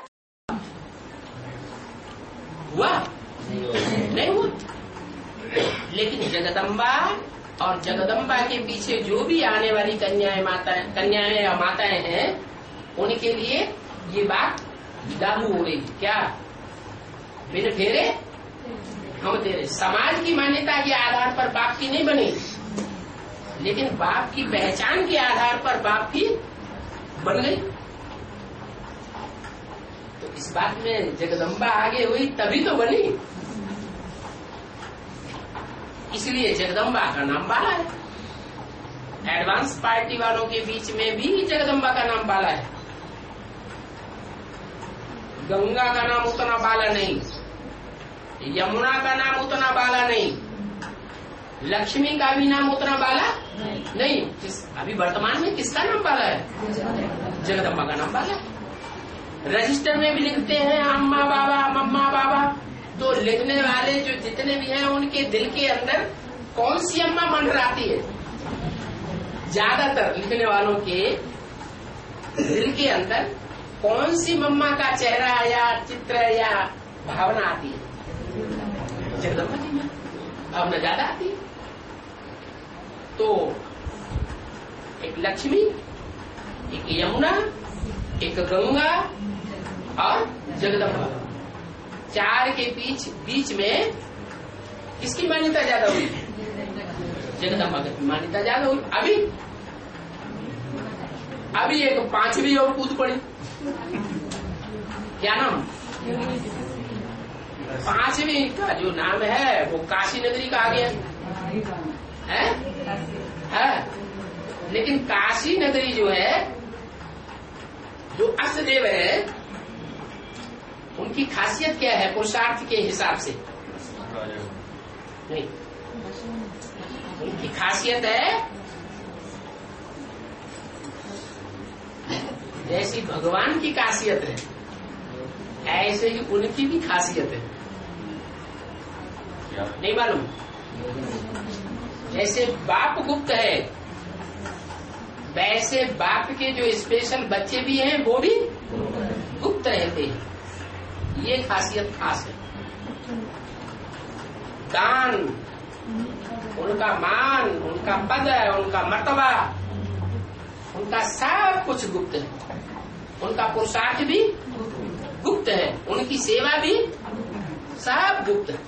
हुआ नहीं हुआ। लेकिन जगदम्बा और जगदम्बा के पीछे जो भी आने वाली कन्याएं या माताएं हैं, उनके लिए ये बात लागू हो रही। क्या? बिन फेरे हम तेरे। समाज की मान्यता के आधार पर बाप की नहीं बनी, लेकिन बाप की पहचान के आधार पर बाप की बन गई। तो इस बात में जगदम्बा आगे हुई तभी तो बनी, इसलिए जगदम्बा का नाम बाला है। एडवांस पार्टी वालों के बीच में भी जगदम्बा का नाम बाला है। गंगा का नाम उतना बाला नहीं, यमुना का नाम उतना बाला नहीं, लक्ष्मी का भी नाम उतना बाला नहीं। अभी वर्तमान में किसका नाम बाला है? जगदम्बा का नाम बाला है। रजिस्टर में भी लिखते हैं अम्मा बाबा मम्मा बाबा, तो लिखने वाले जो जितने भी हैं उनके दिल के अंदर कौन सी अम्मा मंडराती है? ज्यादातर लिखने वालों के दिल के अंदर कौन सी मम्मा का चेहरा या चित्र या भावना आती है? जगदम्बा की भावना ज्यादा आती है। तो एक लक्ष्मी, एक यमुना, एक गंगा और जगदम्बा, चार के बीच में किसकी मान्यता ज्यादा हुई? जगदम्बा की मान्यता ज्यादा हुई। अभी एक पांचवी और कूद पड़ी। क्या नाम? पांचवी का जो नाम है वो काशी नगरी का आ गया है। लेकिन काशी नगरी जो है, जो अष्टदेव है, उनकी खासियत क्या है पुरुषार्थ के हिसाब से? नहीं, उनकी खासियत है जैसी भगवान की खासियत है, ऐसे ही उनकी भी खासियत है। नहीं मालूम? जैसे बाप गुप्त है, वैसे बाप के जो स्पेशल बच्चे भी हैं वो भी गुप्त रहते हैं। ये खासियत खास है। दान, उनका मान, उनका पद, उनका मर्तबा, उनका सब कुछ गुप्त है। उनका पुरुषार्थ भी गुप्त है, उनकी सेवा भी सब गुप्त है।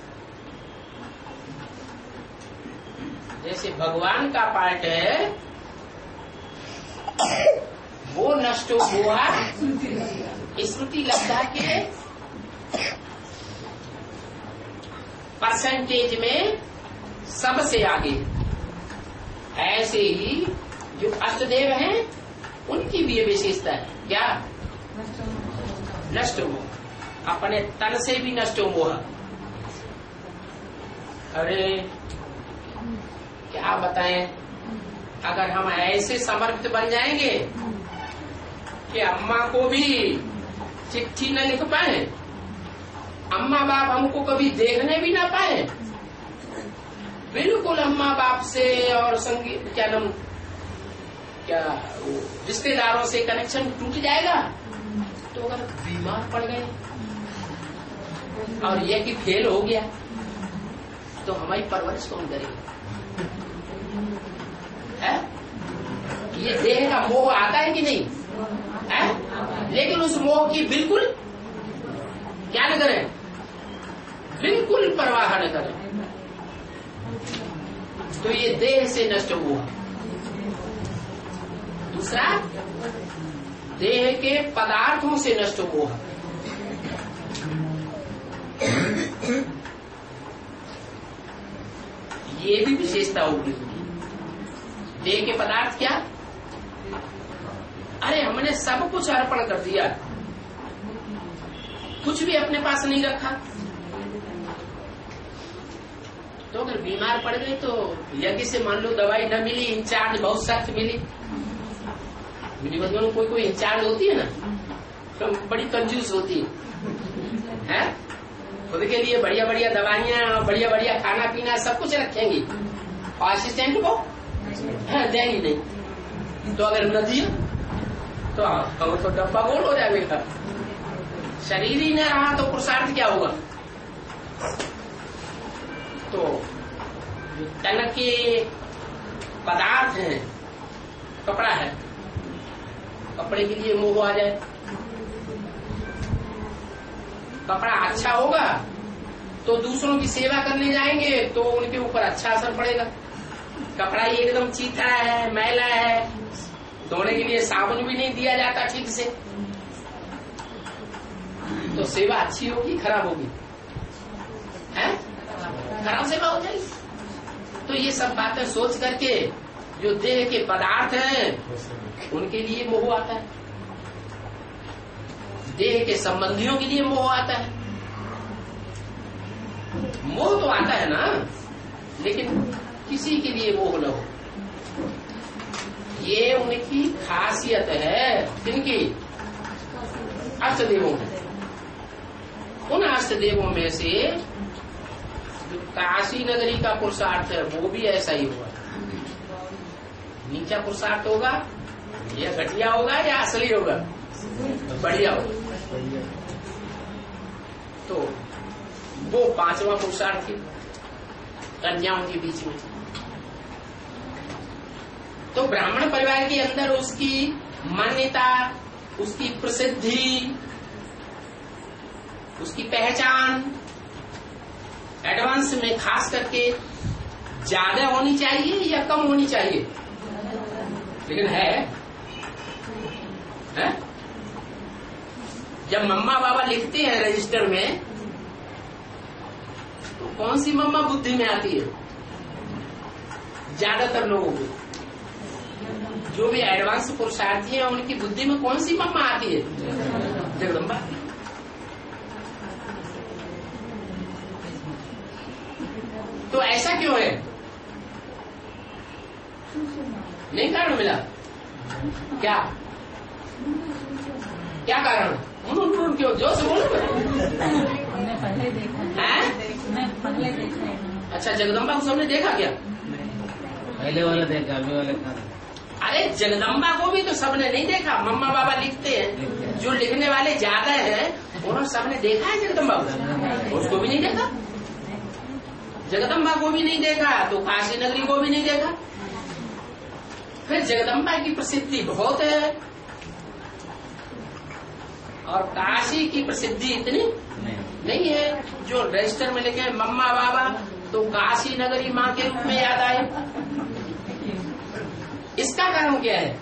जैसे भगवान का पार्ट है वो नष्टो हुआ स्मृति लब्धा के परसेंटेज में सबसे आगे। ऐसे ही जो अष्टदेव हैं उनकी भी ये विशेषता है। क्या? नष्ट मोह, अपने तन से भी नष्ट मोह। अरे क्या बताएं, अगर हम ऐसे समर्पित बन जाएंगे कि अम्मा को भी चिट्ठी न लिख पाए, अम्मा बाप हमको कभी देखने भी ना पाए, बिल्कुल अम्मा बाप से और संगीत क्या रिश्तेदारों से कनेक्शन टूट जाएगा। तो अगर बीमार पड़ गए और ये कि फेल हो गया तो हमारी परवरिश कौन करेगा? है? ये देह का मोह आता है कि नहीं है? लेकिन उस मोह की बिल्कुल क्या न करें, बिल्कुल परवाह न करें। तो ये देह से नष्ट हुआ। दूसरा, देह के पदार्थों से नष्ट हुआ। ये भी विशेषता होगी। देह के पदार्थ क्या? अरे हमने सब कुछ अर्पण कर दिया, कुछ भी अपने पास नहीं रखा, तो अगर बीमार पड़ गए तो यदि से मान लो दवाई न मिली, इंचार्ज बहुत सख्त मिली। मेरी बदलों कोई इंचार्ज होती है ना, तो बड़ी कंजूस होती है, खुद के लिए बढ़िया बढ़िया दवाइयाँ, बढ़िया बढ़िया खाना पीना सब कुछ रखेंगी, और असिस्टेंट को जाएगी नहीं। तो अगर न दिया तो डब्बा गोल हो जाएगा। शरीर ही न रहा तो पुरुषार्थ क्या होगा? तो जो तन के पदार्थ हैं, कपड़ा है, कपड़े के लिए मोह आ जाए, कपड़ा अच्छा होगा तो दूसरों की सेवा करने जाएंगे तो उनके ऊपर अच्छा असर पड़ेगा। कपड़ा ही एकदम चीथा है, मैला है, धोने के लिए साबुन भी नहीं दिया जाता ठीक से, तो सेवा अच्छी होगी खराब होगी? है खराब सेवा हो जाएगी। तो ये सब बातें सोच करके जो देह के पदार्थ हैं उनके लिए मोह आता है, देह के संबंधियों के लिए मोह आता है। मोह तो आता है ना, लेकिन किसी के लिए मोह न हो। ये उनकी खासियत है। किनकी? अष्टदेवों की। उन अष्टदेवों में से जो काशी नगरी का पुरुषार्थ है वो भी ऐसा ही होगा। नीचा पुरुषार्थ होगा या घटिया होगा या असली होगा? बढ़िया होगा। तो वो पांचवा पुरुषार्थ थी कन्याओं के बीच में। तो ब्राह्मण परिवार के अंदर उसकी मान्यता, उसकी प्रसिद्धि, उसकी पहचान एडवांस में खास करके ज्यादा होनी चाहिए या कम होनी चाहिए? लेकिन है? जब मम्मा बाबा लिखते हैं रजिस्टर में तो कौन सी मम्मा बुद्धि में आती है? ज्यादातर लोगों को जो भी एडवांस पुरुषार्थी है उनकी बुद्धि में कौन सी मम्मा आती है? जगदम्बा। तो ऐसा क्यों है? नहीं कारण मिला? क्या क्या कारण? क्यों? जो से बोलो। हमने पहले देखा है। पहले देखा है। अच्छा, जगदम्बा को सबने देखा क्या? पहले वाला देखा, अभी वाले का। अरे जगदम्बा को भी तो सबने नहीं देखा। मम्मा बाबा लिखते हैं, जो लिखने वाले ज्यादा हैं उन्होंने सबने देखा है जगदम्बा को? उसको भी नहीं देखा। जगदम्बा को भी नहीं देखा तो काशी नगरी को भी नहीं देखा। फिर जगदम्बा की प्रसिद्धि बहुत है और काशी की प्रसिद्धि इतनी नहीं है। जो रजिस्टर में लिखे मम्मा बाबा तो काशी नगरी माँ के रूप में याद आए। इसका कारण क्या है?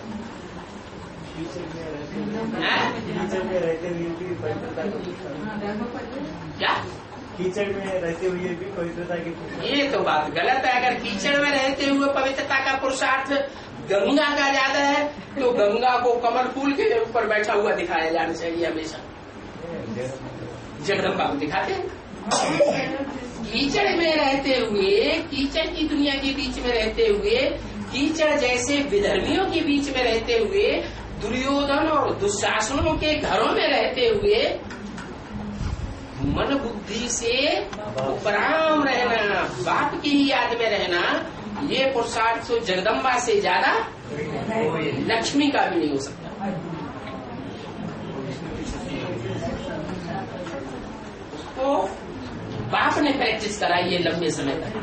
क्या? कीचड़ में रहते हुए भी पवित्रता की? ये तो बात गलत है। अगर कीचड़ में रहते हुए पवित्रता का पुरुषार्थ गंगा का ज्यादा है तो गंगा को कमल फूल के ऊपर बैठा हुआ दिखाया जाना चाहिए हमेशा। जगदम्बा को दिखाते हैं। कीचड़ में रहते हुए, कीचड़ की दुनिया के बीच में रहते हुए, कीचड़ जैसे विधर्मियों के बीच में रहते हुए, दुर्योधन और दुशासनों के घरों में रहते हुए मन बुद्धि से उपराम रहना, बाप की ही याद में रहना, ये पुरुषार्थ तो जगदम्बा से ज्यादा लक्ष्मी का भी नहीं हो सकता। उसको बाप ने प्रैक्टिस कराई है लंबे समय तक।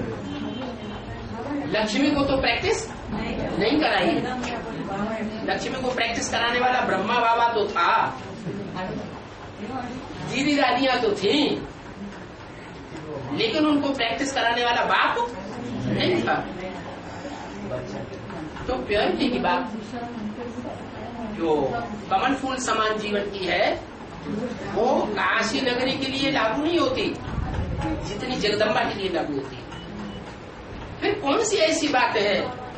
लक्ष्मी को तो प्रैक्टिस नहीं कराई। लक्ष्मी को प्रैक्टिस कराने वाला ब्रह्मा बाबा तो था, दीदी दादियां तो थी, लेकिन उनको प्रैक्टिस कराने वाला बाप नहीं था। तो प्योरिटी की बात जो कमल फूल समान जीवन की है वो काशी नगरी के लिए लागू नहीं होती जितनी जगदम्बा के लिए लागू होती है। फिर कौन सी ऐसी बात है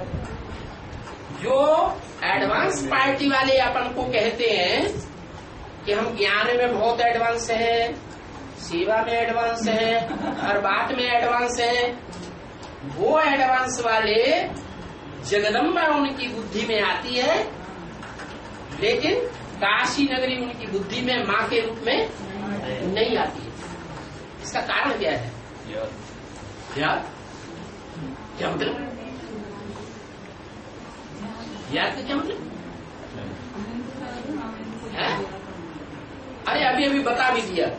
जो एडवांस पार्टी वाले अपन को कहते हैं कि हम ज्ञान में बहुत एडवांस है, सेवा में एडवांस है, हर बात में एडवांस है। वो एडवांस वाले जगदम्बा उनकी बुद्धि में आती है, लेकिन काशी नगरी उनकी बुद्धि में माँ के रूप में नहीं आती है। इसका कारण क्या है? क्या क्या मतलब? याद का क्या मतलब है? अरे अभी अभी बता भी दिया।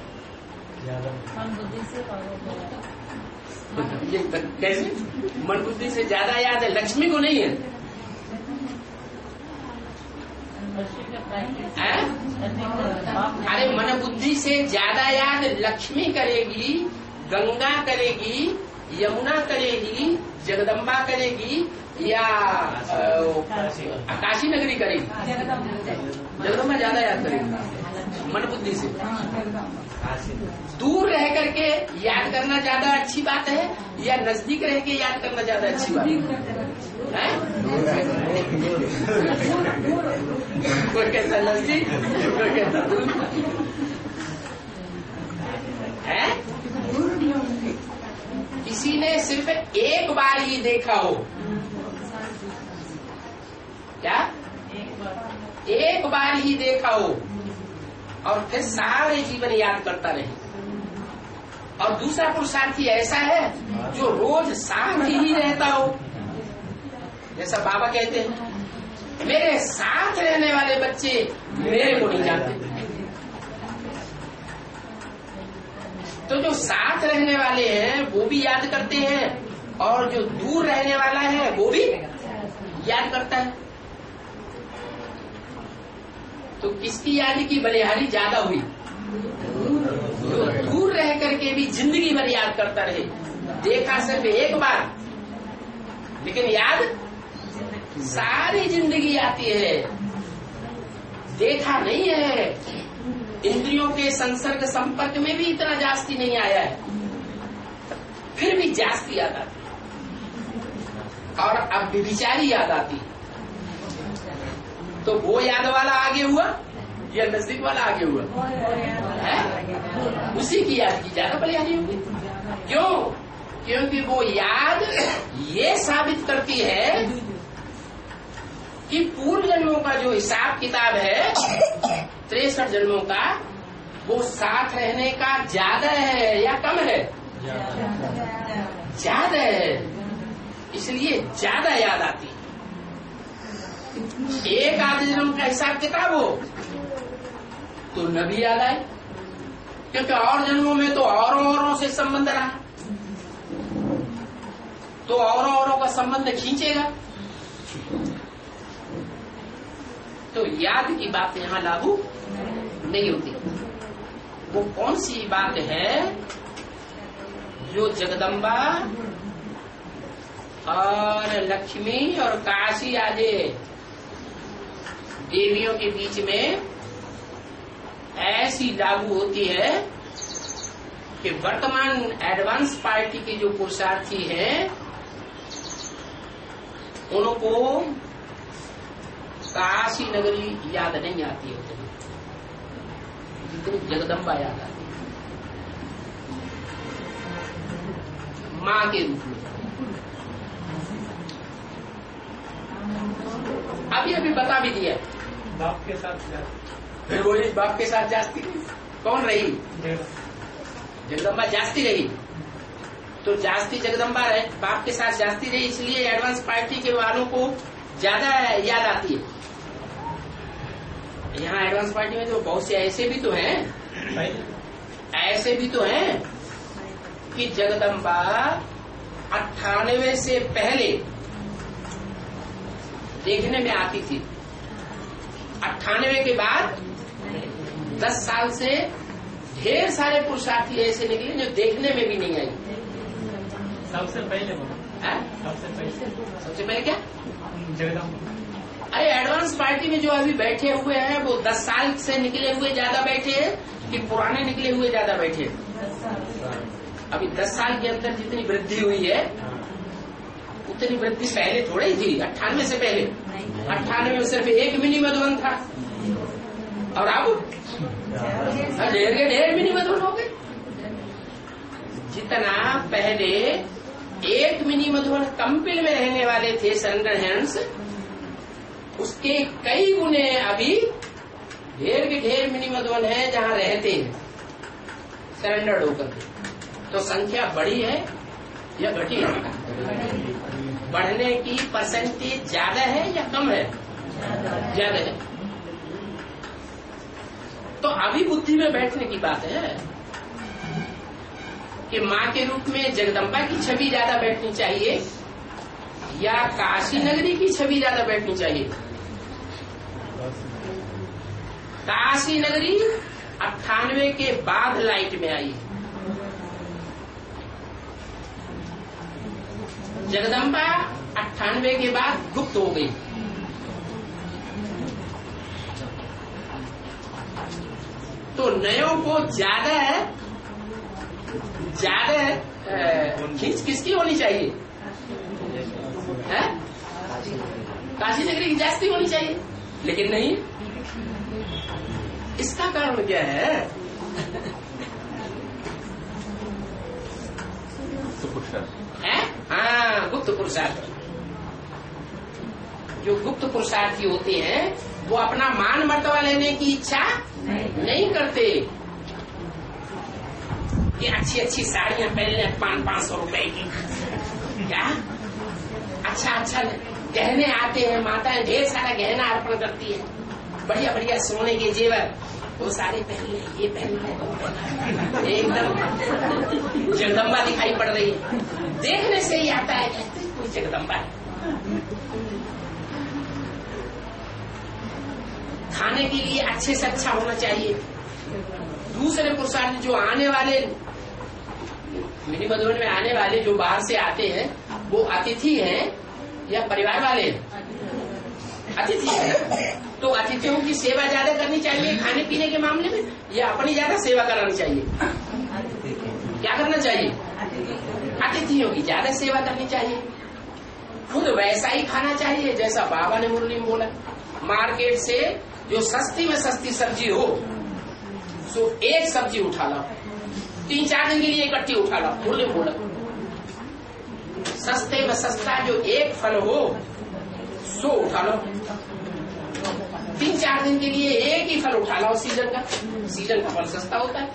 ये कैसे मन बुद्धि से ज्यादा याद है, लक्ष्मी को नहीं है? अरे मन बुद्धि से ज्यादा याद लक्ष्मी करेगी, गंगा करेगी, यमुना करेगी, जगदम्बा करेगी, या काशी नगरी करेगी? जगदम्बा ज्यादा याद करेगी मन बुद्धि से। दूर रह करके याद करना ज्यादा अच्छी बात है या नजदीक रह के याद करना ज्यादा अच्छी बात है? कोई कहता नजदीक, कोई कहता दूर है। किसी ने सिर्फ एक बार ही देखा हो, क्या एक बार ही देखा हो और फिर सारे जीवन याद करता रहे, और दूसरा पुरुषार्थी ऐसा है जो रोज साथ ही रहता हो। जैसा बाबा कहते हैं, मेरे साथ रहने वाले बच्चे मेरे को नहीं जानते। तो जो साथ रहने वाले हैं वो भी याद करते हैं, और जो दूर रहने वाला है वो भी याद करता है। तो किसकी याद की बलिहारी ज्यादा हुई? जो दूर रह करके भी जिंदगी भर याद करता रहे। देखा सिर्फ एक बार, लेकिन याद सारी जिंदगी आती है। देखा नहीं है, इंद्रियों के संसर्ग संपर्क में भी इतना जास्ती नहीं आया है, फिर भी जास्ती याद आती। और अब व्यभिचारी याद आती। तो वो याद वाला आगे हुआ या नजदीक वाला आगे हुआ है? उसी की याद की ज्यादा बलिहारी होगी। क्यों? क्योंकि वो याद ये साबित करती है कि पूर्व जन्मों का जो हिसाब किताब है 63 जन्मों का, वो साथ रहने का ज्यादा है या कम है? ज्यादा है, इसलिए ज्यादा याद आती। एक आधे जन्म का हिसाब किताब हो तो न भी याद आए, क्योंकि और जन्मों में तो औरों से संबंध रहा, तो औरों का संबंध खींचेगा। तो याद की बात यहाँ लागू नहीं होती। वो कौन सी बात है जो जगदम्बा और लक्ष्मी और काशी आदि देवियों के बीच में ऐसी लागू होती है कि वर्तमान एडवांस पार्टी के जो पुरुषार्थी हैं उनको काशी नगरी याद नहीं आती है, जितनी जगदम्बा याद आती है माँ के रूप में। अभी अभी बता भी दिया, बाप के साथ फिर वही बाप के साथ जास्ती कौन रही? जगदम्बा जास्ती रही। तो जास्ती जगदम्बा बाप के साथ जास्ती रही, इसलिए एडवांस पार्टी के वालों को ज्यादा याद आती है। यहाँ एडवांस पार्टी में तो बहुत से ऐसे भी तो हैं, ऐसे भी तो हैं कि जगदम्बा 98 से पहले देखने में आती थी, 98 के बाद 10 साल से ढेर सारे पुरुषार्थी ऐसे निकले जो देखने में भी नहीं आई। सबसे पहले सबसे पहले क्या? जगदम्बा। अरे एडवांस पार्टी में जो अभी बैठे हुए हैं वो 10 साल से निकले हुए ज्यादा बैठे हैं कि पुराने निकले हुए ज्यादा बैठे? अभी 10 साल के अंदर जितनी वृद्धि हुई है उतनी वृद्धि पहले थोड़ी ही थी। 98 से पहले 98 में सिर्फ एक मिनी मधुबन था, और अब ढेर के ढेर मिनी मधुबन हो गए। जितना पहले एक मिनी मधुबन कंपिल में रहने वाले थे सरेंडर हैंड्स, उसके कई गुने अभी ढेर के ढेर मिनी मधुबन है जहाँ रहते हैं सरेंडर्ड होकर। तो संख्या बढ़ी है या घटी है? बढ़ने की परसेंटेज ज्यादा है या कम है? ज्यादा है। तो अभी बुद्धि में बैठने की बात है कि माँ के रूप में जगदम्बा की छवि ज्यादा बैठनी चाहिए या काशी नगरी की छवि ज्यादा बैठनी चाहिए? काशी नगरी 98 के बाद लाइट में आई, जगदम्बा 98 के बाद गुप्त हो गई। तो नयों को ज्यादा खींच किसकी होनी चाहिए? है? काशी नगरी की जास्ती होनी चाहिए, लेकिन नहीं। इसका कारण क्या है? हाँ, गुप्त पुरुषार्थ। जो गुप्त पुरुषार्थी होते हैं वो अपना मान मर्तबा लेने की इच्छा नहीं करते कि अच्छी अच्छी साड़ियां पहन लें 500 रुपए की, क्या अच्छा गहने आते हैं, माताएं ढेर सारा गहना अर्पण करती है, बढ़िया बढ़िया सोने के जेवर, वो सारे पहन ले, ये पहन ले, एकदम जगदम्बा दिखाई पड़ रही है। देखने से ही आता है कोई जगदम्बा है। खाने के लिए अच्छे से अच्छा होना चाहिए। दूसरे पुरुषार्थ जो आने वाले मिनी मधुबन में आने वाले जो बाहर से आते हैं वो अतिथि हैं या परिवार वाले? अतिथि है। तो अतिथियों की सेवा ज्यादा करनी चाहिए खाने पीने के मामले में या अपनी ज्यादा सेवा करानी चाहिए? क्या करना चाहिए? अतिथियों की ज्यादा सेवा करनी चाहिए। खुद वैसा ही खाना चाहिए जैसा बाबा ने मुरली में बोला। मार्केट से जो सस्ती में सस्ती सब्जी हो सो एक सब्जी उठा लो, 3-4 दिन के लिए इकट्ठी उठा लो, मुरली में बोला। सस्ते में सस्ता जो एक फल हो सो उठा लो, 3-4 दिन के लिए एक ही फल उठा लो। सीजन का फल सस्ता होता है।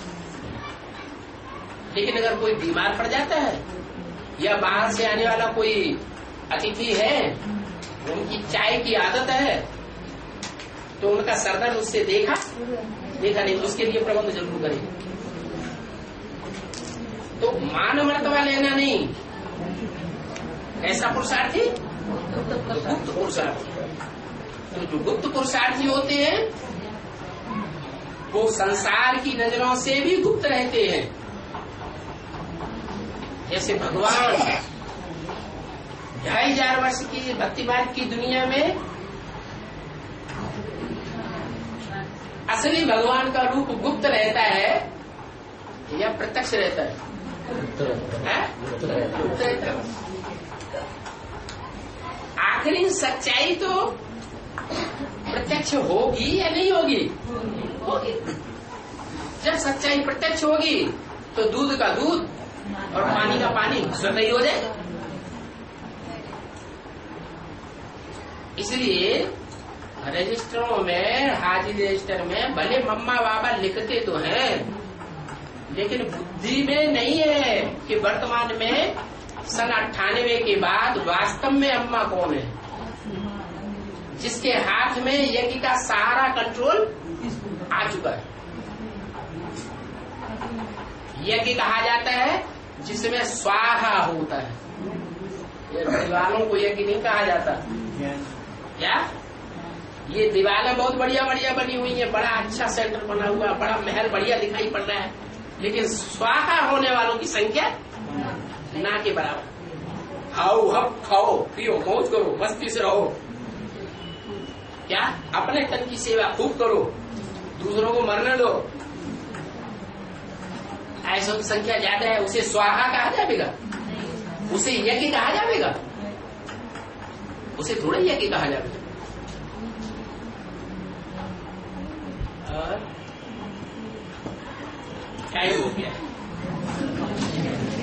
लेकिन अगर कोई बीमार पड़ जाता है या बाहर से आने वाला कोई अतिथि है, उनकी चाय की आदत है, तो उनका सरदर्द उससे देखा नहीं, तो उसके लिए प्रबंध जरूर करें। तो मान मर्तबा लेना नहीं, ऐसा पुरुषार्थी गुप्त पुरुषार्थी। तो जो गुप्त पुरुषार्थी होते हैं वो संसार की नजरों से भी गुप्त रहते हैं। जैसे भगवान 2500 वर्ष की भक्तिवाद की दुनिया में असली भगवान का रूप गुप्त रहता है या प्रत्यक्ष रहता है? गुप्त रहता है। आखिरी सच्चाई तो प्रत्यक्ष होगी या नहीं होगी? होगी। जब सच्चाई प्रत्यक्ष होगी तो दूध का दूध और पानी का पानी स्वतः ही हो जाए। इसलिए रजिस्टरों में, हाजिर रजिस्टर में भले मम्मा बाबा लिखते तो हैं, लेकिन बुद्धि में नहीं है कि वर्तमान में सन 98 के बाद वास्तव में अम्मा कौन है, जिसके हाथ में यज्ञ का सारा कंट्रोल आ चुका है। यज्ञ कहा जाता है जिसमें स्वाहा होता है। ये दीवालों को यज्ञ नहीं कहा जाता। क्या ये दीवारें बहुत बढ़िया बढ़िया बनी हुई है, बड़ा अच्छा सेंटर बना हुआ, बड़ा महल बढ़िया दिखाई पड़ रहा है, लेकिन स्वाहा होने वालों की संख्या ना के बराबर। खाओ हब खाओ पियो मौज करो मस्ती से रहो, क्या अपने तन की सेवा खूब करो, दूसरों को मरने दो। ऐसों की संख्या ज्यादा है, उसे स्वाहा कहा जाएगा? उसे यज्ञ कहा जाएगा? उसे थोड़ा यज्ञ कहा जाएगा। और टाइम हो गया।